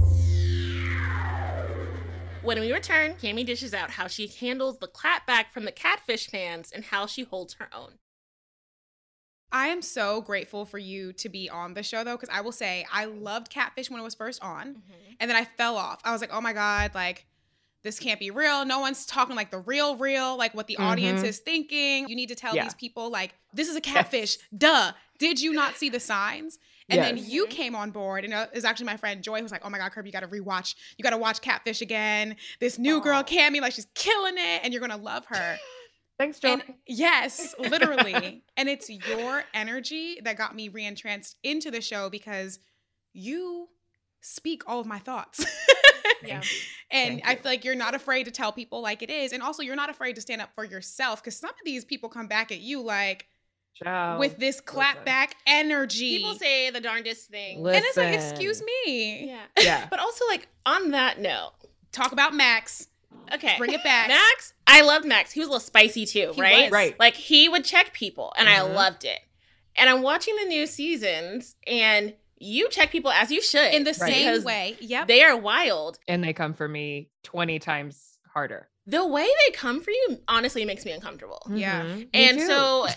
When we return, Cami dishes out how she handles the clapback from the Catfish fans and how she holds her own. I am so grateful for you to be on the show, though, because I will say I loved Catfish when it was first on, Mm-hmm. and then I fell off. I was like, oh my God, like, this can't be real. No one's talking like the real, real, like what the audience Mhm. is thinking. You need to tell Yeah. these people, like, this is a catfish. Duh. Did you not see the signs? And then Yes. you came on board, and it was actually my friend Joy who was like, oh my God, Kirby, you got to rewatch. You got to watch Catfish again. This new girl, Aw. Cami, like, she's killing it, and you're going to love her. Thanks, Joe. And yes, literally. And it's your energy that got me re-entranced into the show because you speak all of my thoughts. Yeah. And Thank I you. feel like you're not afraid to tell people like it is. And also you're not afraid to stand up for yourself because some of these people come back at you like Ciao. with this clapback energy. People say the darndest thing. Listen. and it's like, excuse me. Yeah. Yeah. But also, like, on that note, Talk about Max. okay. Bring it back. Max, I loved Max. He was a little spicy too, He right? was. Right. Like, he would check people, and I Mhm. loved it. And I'm watching the new seasons, and you check people as you should. In the Right. same because way. Yep. They are wild. And they come for me twenty times harder. The way they come for you honestly makes me uncomfortable. Yeah. Mhm. Me And too. so,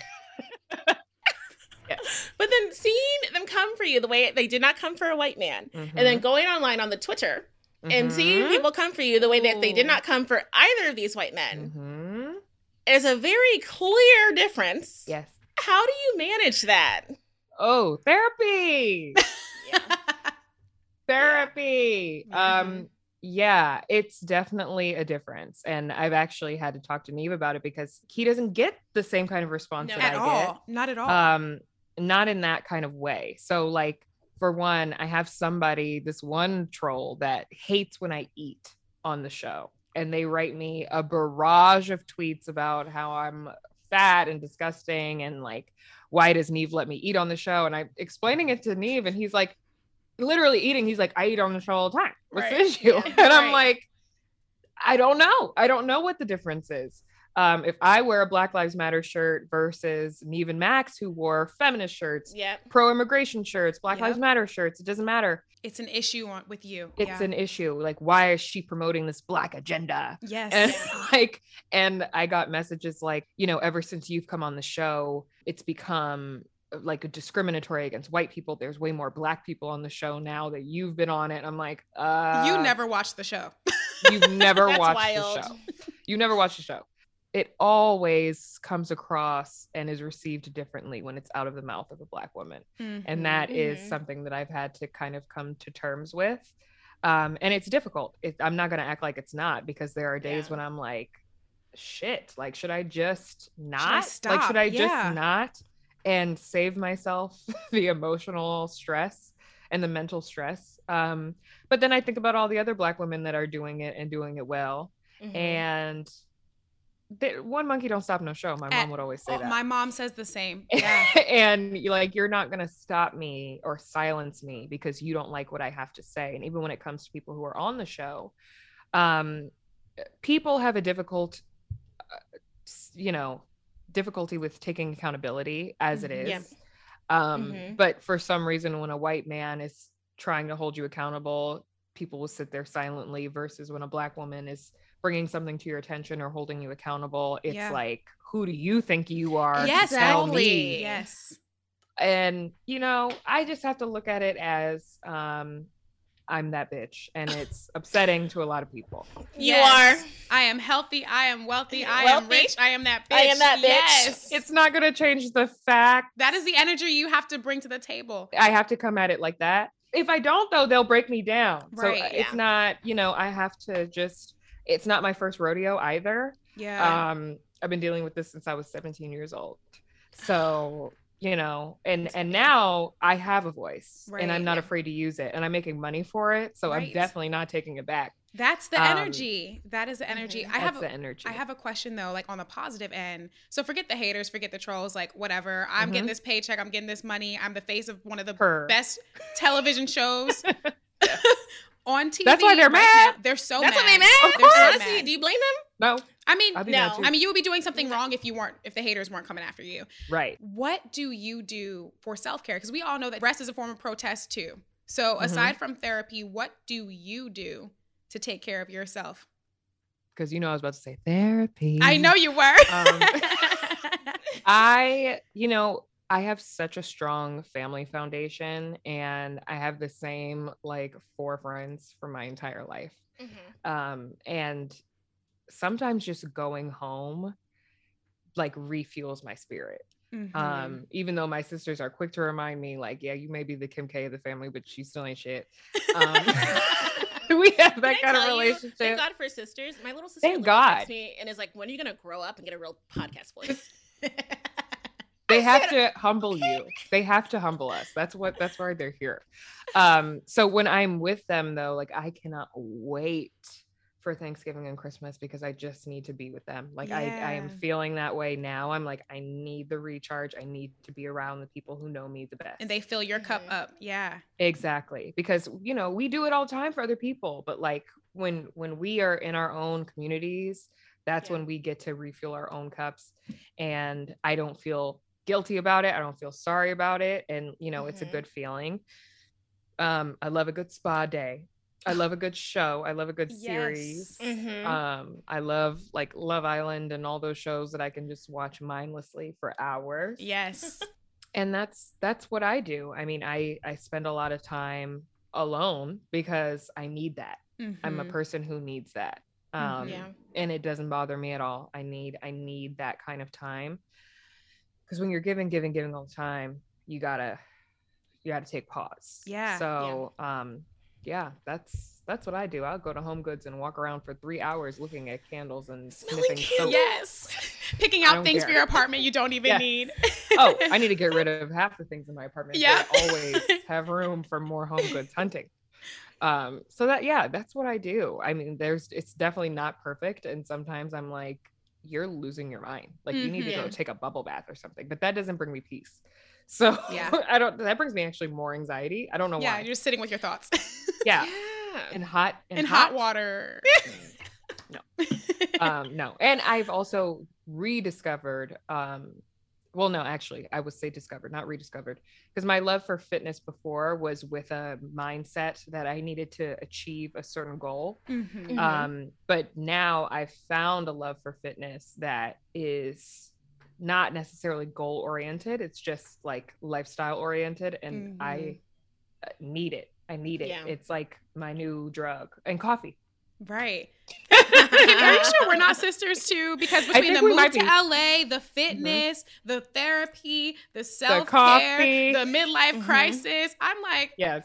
Yes. but then seeing them come for you the way they did not come for a white man, and then going online on the Twitter and seeing Mhm. people come for you the way that they did Ooh. not come for either of these white men Mhm. is a very clear difference. Yes. How do you manage that? Oh, therapy. Yeah. Therapy. Yeah. Um, yeah, it's definitely a difference. And I've actually had to talk to Neve about it because he doesn't get the same kind of response No. that At I all. Not at all. get. Um, not in that kind of way. So like, for one, I have somebody, this one troll that hates when I eat on the show. And they write me a barrage of tweets about how I'm fat and disgusting and like, why does Neve let me eat on the show? And I'm explaining it to Neve and he's like, literally eating. He's like, I eat on the show all the time. What's Right. the issue? Yeah. And I'm Right. like, I don't know. I don't know what the difference is. Um, if I wear a Black Lives Matter shirt versus Neve and Max who wore feminist shirts, Yep. pro-immigration shirts, Black Yep. Lives Matter shirts, it doesn't matter. It's an issue on, with you. It's yeah. an issue. Like, why is she promoting this Black agenda? Yes. And Yeah. like, and I got messages like, you know, ever since you've come on the show, it's become like a discriminatory against white people. There's way more Black people on the show now that you've been on it. I'm like, uh, you never watched the show. you've never That's watched wild. the show. You never watched the show. It always comes across and is received differently when it's out of the mouth of a Black woman. And that is Mhm. something that I've had to kind of come to terms with. Um, and it's difficult. It, I'm not going to act like it's not, because there are days Yeah. when I'm like, shit, like, should I just not? Like, stop? should I Yeah. just not and save myself the emotional stress and the mental stress? Um, but then I think about all the other Black women that are doing it and doing it well. Mhm. And th- one monkey don't stop no show. My mom Uh, would always say Oh, that. my mom says the same. Yeah. And you like, you're not going to stop me or silence me because you don't like what I have to say. And even when it comes to people who are on the show, um, people have a difficult, uh, you know, difficulty with taking accountability as it is. Yeah. Um, Mhm. But for some reason, when a white man is trying to hold you accountable, people will sit there silently, versus when a Black woman is bringing something to your attention or holding you accountable, it's Yeah. like, who do you think you are? to Yes, tell exactly. me? Yes. And you know, I just have to look at it as um I'm that bitch, and it's upsetting to a lot of people. You Yes. are. I am healthy. I am wealthy. I am Wealthy. rich. I am that bitch. I am that bitch. Yes. It's not going to change the fact That is the energy you have to bring to the table. I have to come at it like that. If I don't, though, they'll break me down. Right, So it's yeah. not, you know, I have to just, it's not my first rodeo either. Yeah. Um, I've been dealing with this since I was seventeen years old. So, you know, and and now I have a voice, and Right, I'm not yeah. afraid to use it, and I'm making money for it. So I'm Right. definitely not taking it back. That's the um, energy. That is the energy. Mhm. I That's have a, the energy. I have a question though, like on the positive end. So forget the haters, forget the trolls, like whatever. I'm getting Mhm. this paycheck, I'm getting this money. I'm the face of one of the Her. best television shows on T V. That's why they're right mad. now. They're so That's mad. what they mad. Of They're so course. Honestly, mad. do you blame them? No, I mean, I'd be No. mad too. I mean, you would be doing something wrong if you weren't, if the haters weren't coming after you. right. What do you do for self-care? Because we all know that rest is a form of protest too. So Mhm. aside from therapy, what do you do to take care of yourself? Because you know I was about to say therapy. I know you were. Um, I, you know, I have such a strong family foundation, and I have the same like four friends for my entire life. Mhm. Um, and sometimes just going home like refuels my spirit. Mhm. Um, even though my sisters are quick to remind me, like, yeah, you may be the Kim K of the family, but she still ain't shit. Um, we have that Can I kind of tell you, relationship. Thank God for sisters. My little sister Thank literally God. texts me and is like, "When are you gonna grow up and get a real podcast voice?" They have to humble you. They have to humble us. That's what, that's why they're here. Um, so when I'm with them though, like I cannot wait for Thanksgiving and Christmas because I just need to be with them. Like I, I am Yeah. feeling that way now. I'm like, I need the recharge. I need to be around the people who know me the best. And they fill your cup Mhm. up. Yeah. Exactly. Because, you know, we do it all the time for other people, but like when, when we are in our own communities, that's Yeah. when we get to refuel our own cups. And I don't feel guilty about it. I don't feel sorry about it. And, you know, it's a Mhm. good feeling. Um, I love a good spa day. I love a good show. I love a good series. Yes. Mhm. Um, I love like Love Island and all those shows that I can just watch mindlessly for hours. Yes. And that's that's what I do. I mean, I I spend a lot of time alone because I need that. I'm a Mhm. person who needs that. Mhm. Um Yeah. and it doesn't bother me at all. I need I need that kind of time. because when you're giving, giving, giving all the time, you gotta, you gotta take pause. Yeah. So, yeah. um, yeah, that's that's what I do. I'll go to Home Goods and walk around for three hours looking at candles and sniffing soap. Yes. Picking I out don't things care. for your apartment you don't even Yeah. need. Oh, I need to get rid of half the things in my apartment. Yeah. But I always have room for more Home Goods hunting. Um, so that, yeah, that's what I do. I mean, there's, it's definitely not perfect. And sometimes I'm like, you're losing your mind. Like you need to Mhm. go take a bubble bath or something, but that doesn't bring me peace. So Yeah. I don't, that brings me actually more anxiety. I don't know Yeah, why. you're just sitting with your thoughts. Yeah. Yeah. And hot, In and hot water. No. um, no. And I've also rediscovered, um, well, no, actually, I would say discovered, not rediscovered, because my love for fitness before was with a mindset that I needed to achieve a certain goal. Mhm. Mhm. Um, but now I've found a love for fitness that is not necessarily goal oriented. It's just like lifestyle oriented. And Mhm. I uh, need it. I need it. Yeah. It's like my new drug, and coffee. Right. Are you sure we're not sisters too? Because between think the we move might to be. L A, the fitness, the therapy, the self coffee. care, the midlife Mhm. crisis, I'm like, Yes.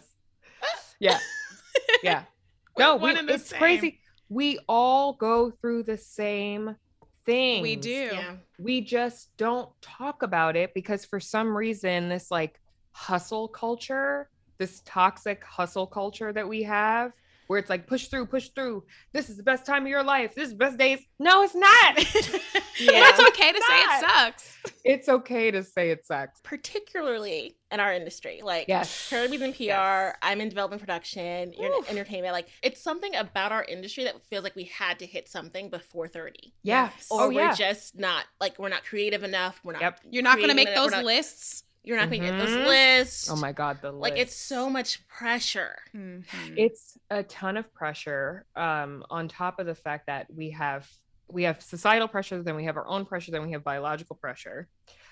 Yeah. Yeah. No, we, one and the it's same. crazy. We all go through the same thing. we do. Yeah. We just don't talk about it because for some reason, this like hustle culture, this toxic hustle culture that we have, where it's like push through, push through. This is the best time of your life. This is the best days. No, it's not. Yeah. It's okay to say it Not. sucks. It's okay to say it sucks. Particularly in our industry. Like Yes. Kirby's in P R, Yes. I'm in development production, you're Oof. in entertainment. Like it's something about our industry that feels like we had to hit something before thirty. Yeah. Yes. Or Oh, we're yeah. just not like we're not creative enough. We're not Yep. You're not going to creating make enough, those we're not- lists. You're not gonna get those Mhm. lists. Oh my God. The Like it's list. so much pressure. Mhm. It's a ton of pressure, um, on top of the fact that we have we have societal pressure, then we have our own pressure, then we have biological pressure.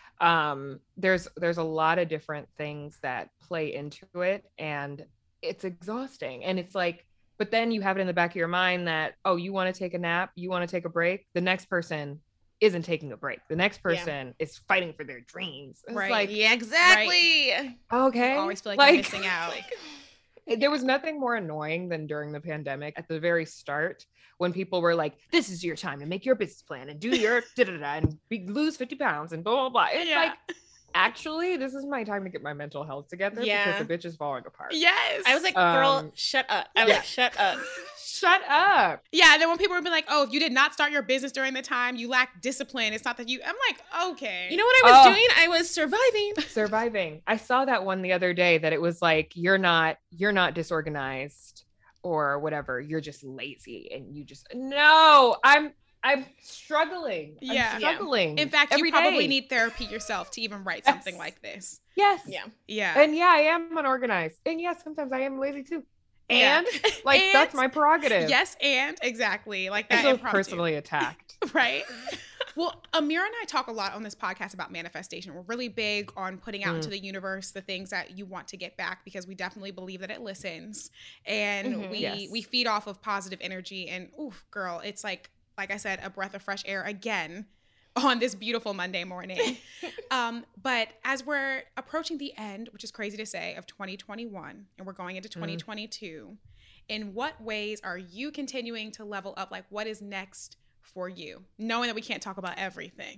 Um, there's there's a lot of different things that play into it, and it's exhausting. And it's like, but then you have it in the back of your mind that, oh, you want to take a nap, you want to take a break. The next person isn't taking a break. The next person is fighting for their dreams. It's Right. like, Yeah, exactly. okay, You always feel like, you're missing out. there was nothing more annoying than during the pandemic at the very start when people were like, this is your time to make your business plan and do your da da da and be, lose fifty pounds and blah blah blah. It's Yeah. like, actually, this is my time to get my mental health together Yeah. because the bitch is falling apart. Yes. I was like, girl, Um, shut up. I was yeah. like, shut up. Shut up. yeah. And then when people would be like, oh, if you did not start your business during the time, you lack discipline. It's not that you, I'm like, okay. You know what I was Oh. doing? I was surviving. Surviving. I saw that one the other day that it was like, you're not, you're not disorganized or whatever. You're just lazy and you just, no, I'm, I'm struggling. I'm Yeah. Yeah. struggling. In fact, every you probably day. need therapy yourself to even write Yes. something like this. Yes. Yeah. Yeah. And yeah, I am unorganized. And yes, sometimes I am lazy too. Yeah. And like And- that's my prerogative. Yes, and exactly like I that. feel impromptu. personally attacked. Right. Well, Amira and I talk a lot on this podcast about manifestation. We're really big on putting out Mm. into the universe the things that you want to get back because we definitely believe that it listens, and Mhm. we Yes. we feed off of positive energy. And oof, girl, it's like like I said, a breath of fresh air again on this beautiful Monday morning. um, but as we're approaching the end, which is crazy to say, of twenty twenty-one, and we're going into twenty twenty-two, in what ways are you continuing to level up? Like, what is next for you, knowing that we can't talk about everything?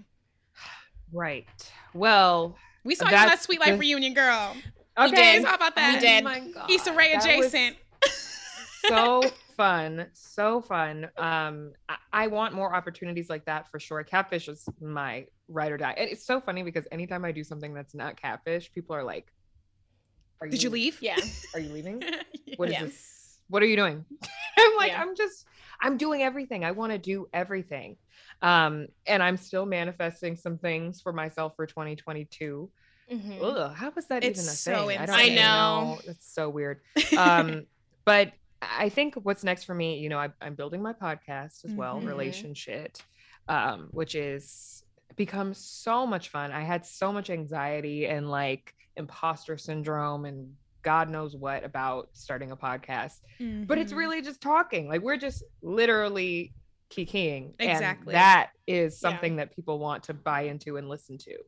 Right. Well, We saw you on that That's Sweet Life the- reunion, girl. okay. did. We saw about that. We did. Oh my God. Issa Rae That was adjacent. so fun. So fun. Um, I, I want more opportunities like that for sure. Catfish is my ride or die. And it's so funny because anytime I do something that's not catfish, people are like, are Did you leave? Yeah. Are you leaving? Yeah. What is Yeah. this? What are you doing? I'm like, Yeah. I'm just, I'm doing everything. I want to do everything. Um, and I'm still manifesting some things for myself for twenty twenty-two. Mhm. Ugh, how was that It's even a so thing? insane. I even know. It's so weird. Um, but I think what's next for me, you know, I, I'm building my podcast as well, Mhm. Relationship, um, which is become so much fun. I had so much anxiety and like imposter syndrome and God knows what about starting a podcast, but it's Mhm. really just talking. Like we're just literally kikiing. Exactly. And that is Yeah. something that people want to buy into and listen to.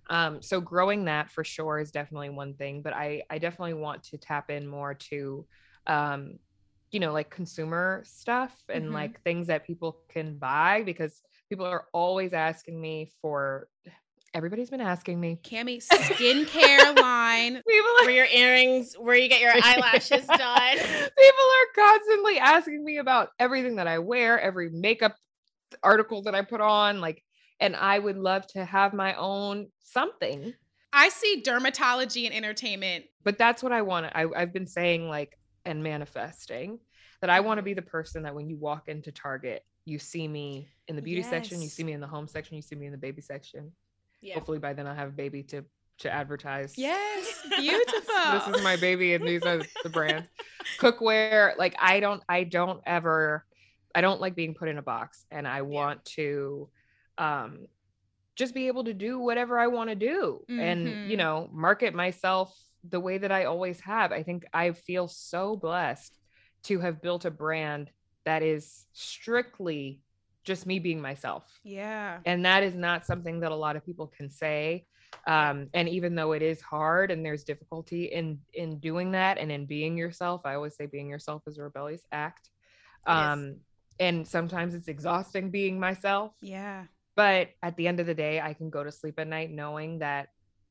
Um, so growing that for sure is definitely one thing, but I, I definitely want to tap in more to, um, you know, like consumer stuff and Mhm. like things that people can buy, because people are always asking me for, everybody's been asking me. Cami, skincare line. People Where your earrings, where you get your eyelashes done. People are constantly asking me about everything that I wear, every makeup article that I put on, like, and I would love to have my own something. I see dermatology and entertainment. But that's what I want. I, I've been saying, like, and manifesting that I want to be the person that when you walk into Target, you see me in the beauty section, you Yes. see me in the home section, you see me in the baby section. Yeah. Hopefully by then I'll have a baby to to advertise. Yes, beautiful. This is my baby and these are the brands. Cookware, like I don't I don't ever I don't like being put in a box, and I want to um just be able to do whatever I want to do and Mhm. you know, market myself the way that I always have. I think I feel so blessed to have built a brand that is strictly just me being myself. Yeah. And that is not something that a lot of people can say. Um, and even though it is hard and there's difficulty in in doing that and in being yourself, I always say being yourself is a rebellious act. Um, and sometimes it's exhausting being myself. Yeah. But at the end of the day, I can go to sleep at night knowing that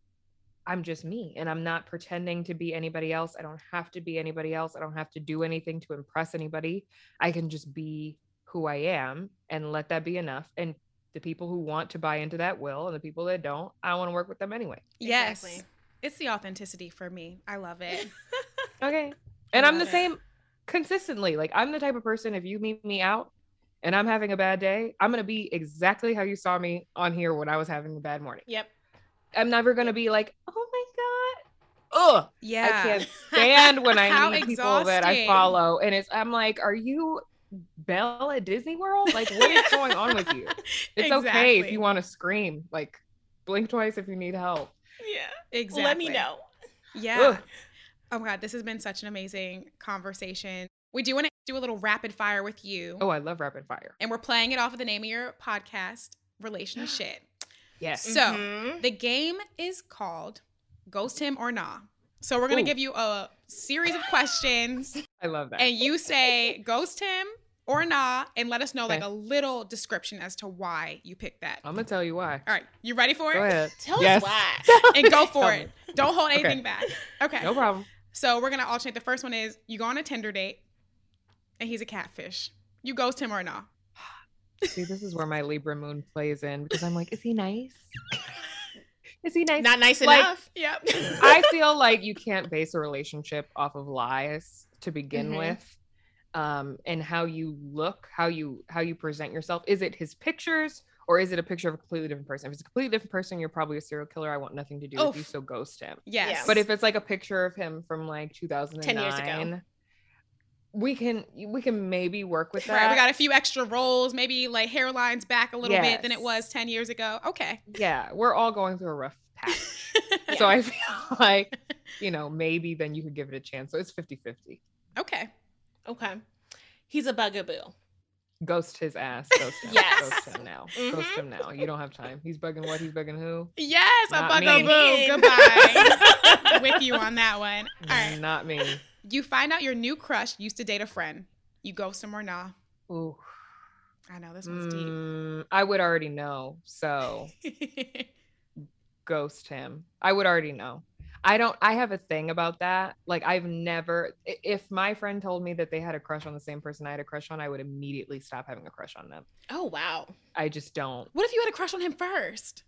I'm just me and I'm not pretending to be anybody else. I don't have to be anybody else. I don't have to do anything to impress anybody. I can just be who I am and let that be enough. And the people who want to buy into that will, and the people that don't, I want to work with them anyway. Yes. Exactly. It's the authenticity for me. I love it. Okay. And I'm the love it. same consistently. Like I'm the type of person, if you meet me out and I'm having a bad day, I'm going to be exactly how you saw me on here when I was having a bad morning. Yep. I'm never going to be like, oh my God. Ugh. Yeah. I can't stand when I How meet people that I exhausting. follow. And it's, I'm like, are you Belle at Disney World? Like, what is going on with you? It's okay if Exactly. you want to scream. Like, blink twice if you need help. Yeah. Exactly. Let me know. Yeah. Ugh. Oh my God, this has been such an amazing conversation. We do want to do a little rapid fire with you. Oh, I love rapid fire. And we're playing it off of the name of your podcast, Relationship. Yes. So Mhm. the game is called Ghost Him or Nah. So we're going to Ooh. give you a series of questions I love that. and you say ghost him or nah and let us know like Okay. a little description as to why you picked that. I'm going to tell you why. All right, you ready for Go it? ahead. Tell Yes. us why. And go for Tell it. me. Don't hold anything Okay. back. Okay. No problem. So we're going to alternate. The first one is you go on a Tinder date and he's a catfish. You ghost him or nah? See, this is where my Libra moon plays in because I'm like, is he nice? Is he nice? Not nice Like- enough. Yep. I feel like you can't base a relationship off of lies to begin Mhm. with. Um, and how you look, how you how you present yourself. Is it his pictures or is it a picture of a completely different person? If it's a completely different person, you're probably a serial killer. I want nothing to do Oof. with you, so ghost him. Yes. Yeah. But if it's like a picture of him from like two thousand nine, ten years ago. we can we can maybe work with that. Right, we got a few extra rolls, maybe like hairlines back a little bit than it Yes. was ten years ago. Okay. Yeah, we're all going through a rough patch. So I feel like, you know, maybe then you could give it a chance. So it's fifty-fifty. Okay. Okay. He's a bugaboo. Ghost his ass. Ghost him. Yes. Ghost him now. Ghost him now. You don't have time. He's bugging what? He's bugging who? Yes, a Not me. bugaboo. Goodbye. With you on that one. All right. Not me. You find out your new crush used to date a friend. You ghost him or nah? Ooh. I know this one's Mm, I would already know. So deep. ghost him. I would already know. I don't, I have a thing about that. Like I've never, i- if my friend told me that they had a crush on the same person I had a crush on, I would immediately stop having a crush on them. Oh, wow. I just don't. What if you had a crush on him first?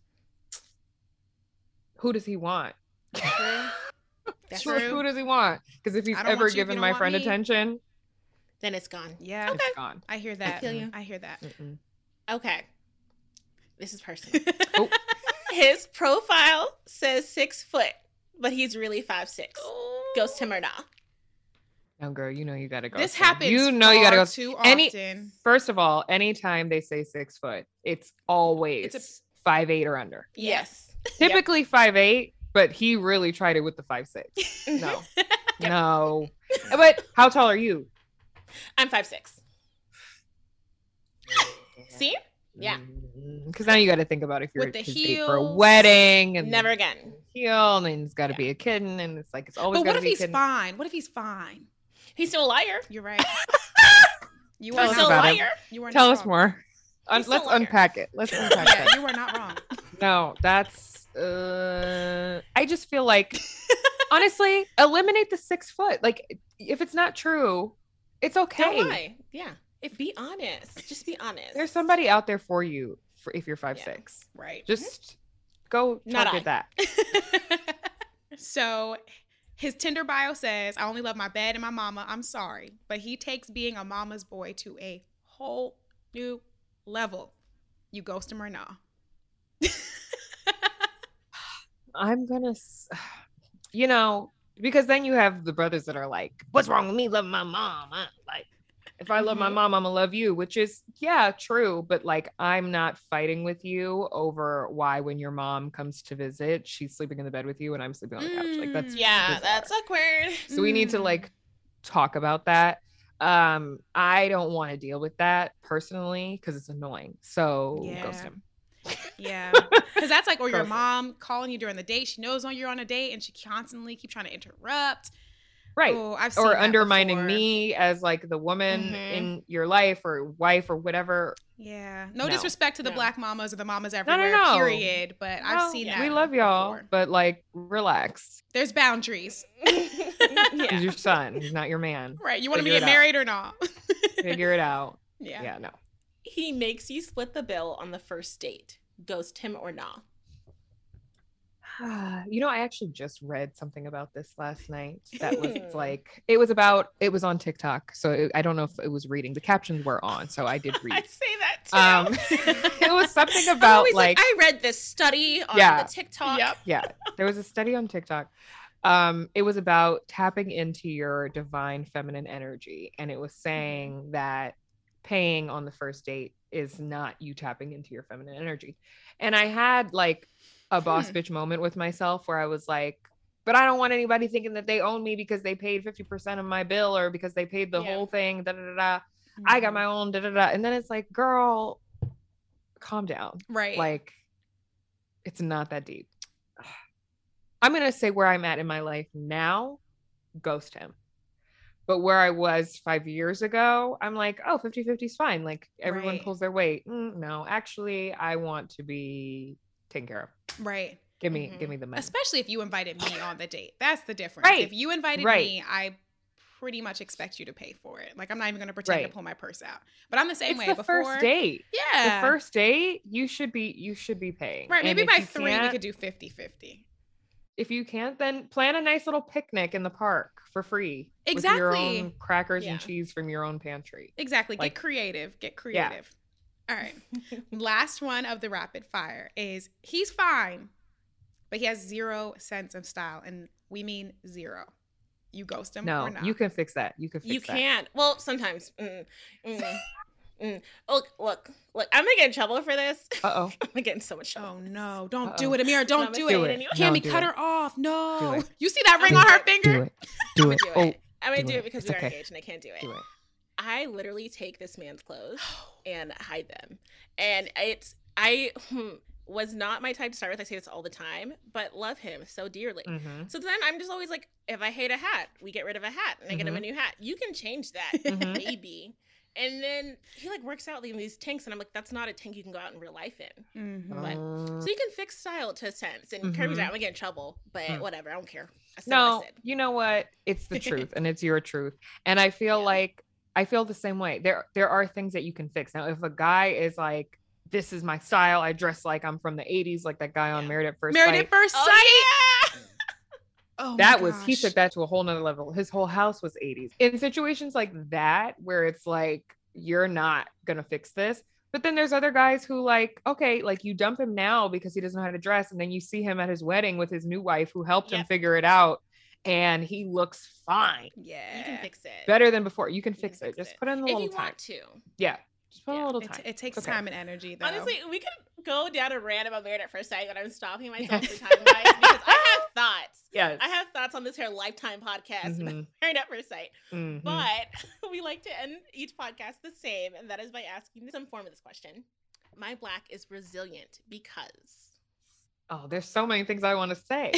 Who does he want? That's Who- true. Who does he want? Because if he's I don't ever want you if you given don't my want friend me. attention, Then it's gone. Yeah. it's gone. I hear that. feel you. I hear that. Mm-mm. Okay. This is personal. Oh. His profile says six foot, but he's really five six. Ghost him or not? No, girl, you know you gotta go. This slow. happens You know you gotta far go. too Any- often. First of all, anytime they say six foot, it's always It's five eight or under. Yes. Typically five eight, but he really tried it with the five six. No, no. But how tall are you? I'm five six. See? Yeah. Because now you got to think about if you're With the his date for a heels. wedding and Never again. heel, and then it's got to Yeah. be a kitten, and it's like it's always But got what to if be a he's kitten. fine? What if he's fine? He's still a liar. You're right. You He's are us still a not about it. liar. You are Tell not us wrong. more. Un- He's let's still a liar. unpack it. Let's unpack Yeah, that. you are not wrong. No, that's. Uh, I just feel like, honestly, eliminate the six foot. Like, if it's not true, it's okay. Don't lie. Yeah. If be honest. Just be honest. There's somebody out there for you for if you're five Yeah. six. Right. Just go Not target I. that. So his Tinder bio says, I only love my bed and my mama. I'm sorry. But he takes being a mama's boy to a whole new level. You ghost him or nah? I'm gonna, s- you know, because then you have the brothers that are like, "What's wrong with me loving my mom?" I- Like, if I love my Mhm. mom, I'm gonna love you, which is yeah, true. But like, I'm not fighting with you over why when your mom comes to visit, she's sleeping in the bed with you and I'm sleeping on the couch. Like that's Mm. Yeah, bizarre. that's awkward. So we need to Mm. like talk about that. Um, I don't want to deal with that personally because it's annoying. So Yeah. ghost him. Yeah. Because that's like, or your Ghost him. mom calling you during the date. She knows when you're on a date and she constantly keep trying to interrupt. Right. Oh, I've seen Or that undermining before. me as like the woman Mhm. in your life or wife or whatever. Yeah. No, No. disrespect to the No. black mamas or the mamas no, everywhere, no. period. But I've No, seen yeah. that. We love y'all, before. but like relax. There's boundaries. He's Yeah. your son. He's not your man. Right. You want to Figure be it out. married or not? Figure it out. Yeah. Yeah, no. He makes you split the bill on the first date. Ghost him or not. You know, I actually just read something about this last night. That was like, it was about, it was on TikTok. So it, I don't know if it was reading. The captions were on, so I did I read. say that too. Um, it was something I'm about always like, like, I read this study on Yeah. the TikTok. Yep. yeah, there was a study on TikTok. Um, it was about tapping into your divine feminine energy, and it was saying that paying on the first date is not you tapping into your feminine energy. And I had like a boss Hmm. bitch moment with myself where I was like, but I don't want anybody thinking that they own me because they paid fifty percent of my bill or because they paid the Yeah. whole thing. Da, da, da, da. I got my own. Da, da, da. And then it's like, girl, calm down. Right. Like, it's not that deep. I'm going to say where I'm at in my life now, ghost him. But where I was five years ago, I'm like, oh, fifty fifty is fine. Like, everyone Right. pulls their weight. Mm, no, actually, I want to be taken care of. Right. Give me, Mhm. give me the money. Especially if you invited me on the date. That's the difference. Right. If you invited Right. me, I pretty much expect you to pay for it. Like, I'm not even going to pretend to Right. pull my purse out. But I'm the same It's way. the Before, first date. yeah. The first date, you should be, you should be paying. Right. And Maybe if by you three, we can't- could do fifty fifty. If you can't, then plan a nice little picnic in the park for free. With your Exactly. own crackers Yeah. and cheese from your own pantry. Exactly. Like- Get creative. Get Yeah. creative. All right. Last one of the rapid fire is he's fine, but he has zero sense of style. And we mean zero. You ghost him No, or not? you can fix that. You can fix You that. can't. Well, sometimes. Mm, mm, mm. Look, look, look. I'm gonna get in trouble for this. Uh-oh. I'm gonna get in so much trouble. Oh no! Don't Uh-oh. do it, Amira. Don't I'm do gonna it. say it. anyway. No, Cammy, do cut it. her off. No. Do it. You see that ring Do on her it. finger? Do it. Do I'm it. gonna do it. Oh, I'm gonna do do it. it because It's we are okay. engaged and I can't do it. do it. I literally take this man's clothes and hide them, and it's I hmm, was not my type to start with. I say this all the time, but love him so dearly. Mhm. So then I'm just always like, if I hate a hat, we get rid of a hat and I get him a Mhm. new hat. You can change that, Mhm. maybe. And then he like works out in these tanks, and I'm like, that's not a tank you can go out in real life in. Mhm. But- Uh, So you can fix style to a sense. And Kirby's Mhm. like, I'm gonna get in trouble, but Mm. whatever, I don't care. I said what no, I said. you know what? It's the truth, and it's your truth. And I feel Yeah. like I feel the same way. There, there are things that you can fix. Now, if a guy is like, "This is my style. I dress like I'm from the eighties," like that guy on Yeah. Married at First Married Sight. at first sight. Oh yeah. Oh, my That was he gosh. took that to a whole nother level. His whole house was eighties. In situations like that, where it's like you're not gonna fix this, but then there's other guys who like, okay, like you dump him now because he doesn't know how to dress, and then you see him at his wedding with his new wife who helped him Yep. figure it out, and he looks fine, Yeah. You can fix it. better than before. You can You can fix it. fix Just it. put in a if little you time. want to. Yeah, just put in Yeah. a little It, time. it takes It's okay. time and energy, though. Honestly, we could go down a rant about Married at First Sight, but I'm stopping myself for time wise because I have thoughts. Yes. I have thoughts on this here lifetime podcast about Mhm. Married at First Sight. Mhm. But we like to end each podcast the same, and that is by asking some form of this question. my black is resilient because. Oh, there's so many things I want to say.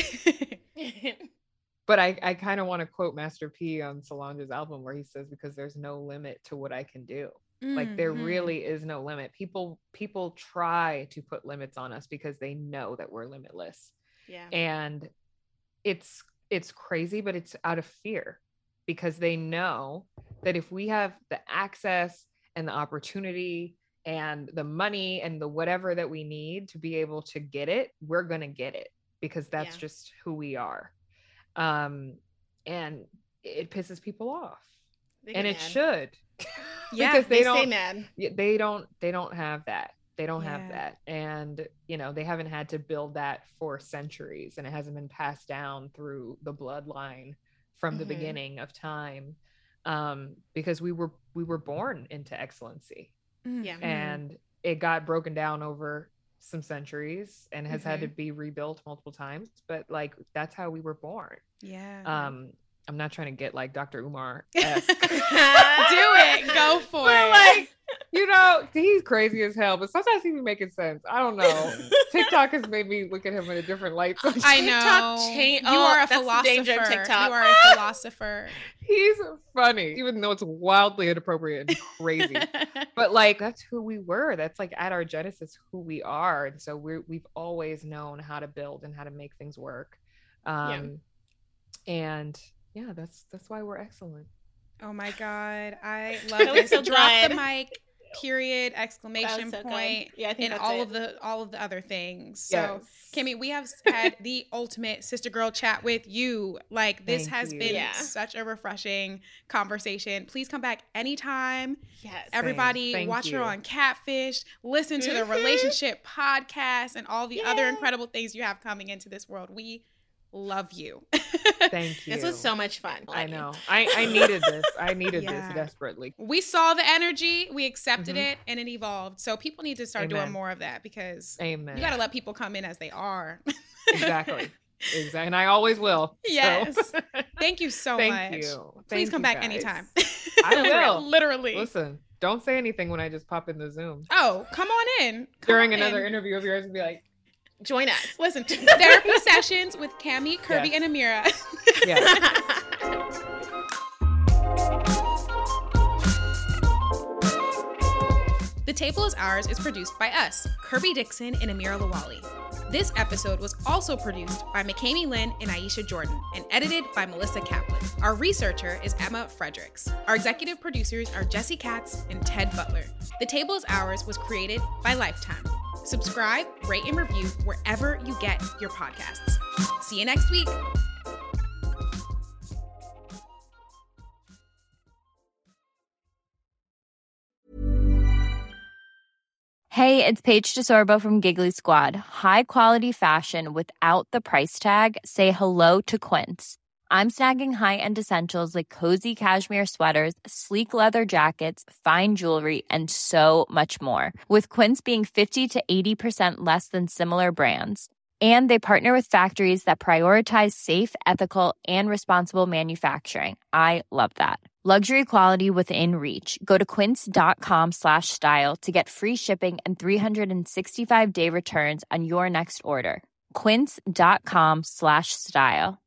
But I, I kind of want to quote Master P on Solange's album where he says, because there's no limit to what I can do. Mm-hmm. Like there really is no limit. People, people try to put limits on us because they know that we're limitless. Yeah. And it's, it's crazy, but it's out of fear because they know that if we have the access and the opportunity and the money and the whatever that we need to be able to get it, we're going to get it because that's yeah. just who we are. Um, and it pisses people off, and it mad. should, yeah, because they, they don't, stay mad. they don't, they don't have that. They don't yeah. have that. And, you know, they haven't had to build that for centuries, and it hasn't been passed down through the bloodline from the mm-hmm. beginning of time. Um, because we were, we were born into excellency, mm-hmm. yeah. and it got broken down over some centuries and has mm-hmm. had to be rebuilt multiple times, but like that's how we were born. Yeah. Um, I'm not trying to get like Doctor Umar-esque. Do it. Go for but, it. Like, you know, he's crazy as hell, but sometimes he be making sense. I don't know. TikTok has made me look at him in a different light. I know. Cha- you oh, are a that's philosopher. The danger of TikTok. You are a philosopher. He's funny, even though it's wildly inappropriate and crazy. But like, that's who we were. That's like at our genesis, who we are. And so we're, we've always known how to build and how to make things work. Um, yeah. And yeah, that's, that's why we're excellent. Oh my God. I love this. So drop the mic. Period, exclamation so point, yeah, I think and that's all it. of the all of the other things. Yes. So, Kimmy, we have had the ultimate sister girl chat with you. Like this Thank has you. been yeah. such a refreshing conversation. Please come back anytime. Yes, everybody, Thank watch you. her on Catfish. Listen to the relationship podcast and all the yeah. other incredible things you have coming into this world. We love you. Thank you. This was so much fun. I know. I, I needed this. I needed Yeah. this desperately. We saw the energy, we accepted Mhm. it, and it evolved. So people need to start Amen. doing more of that because Amen. you got to let people come in as they are. Exactly. Exactly. And I always will. Yes. So. Thank you so Thank much. you. Please Thank come you back guys. anytime. I will. Literally. Listen, don't say anything when I just pop in the Zoom. Oh, come on in. Come During on another in. interview of yours and be like, join us. Listen, therapy sessions with Cammie, Kirby, Yes. and Amira. yeah. The Table is Ours is produced by us, Kirby Dixon and Amira Lawali. This episode was also produced by McKamey Lynn and Aisha Jordan and edited by Melissa Kaplan. Our researcher is Emma Fredericks. Our executive producers are Jesse Katz and Ted Butler. The Table is Ours was created by Lifetime. Subscribe, rate, and review wherever you get your podcasts. See you next week. Hey, it's Paige DeSorbo from Giggly Squad. High quality fashion without the price tag. Say hello to Quince. I'm snagging high-end essentials like cozy cashmere sweaters, sleek leather jackets, fine jewelry, and so much more. With Quince being fifty to eighty percent less than similar brands. And they partner with factories that prioritize safe, ethical, and responsible manufacturing. I love that. Luxury quality within reach. Go to quince.com slash style to get free shipping and three sixty-five day returns on your next order. Quince.com slash style.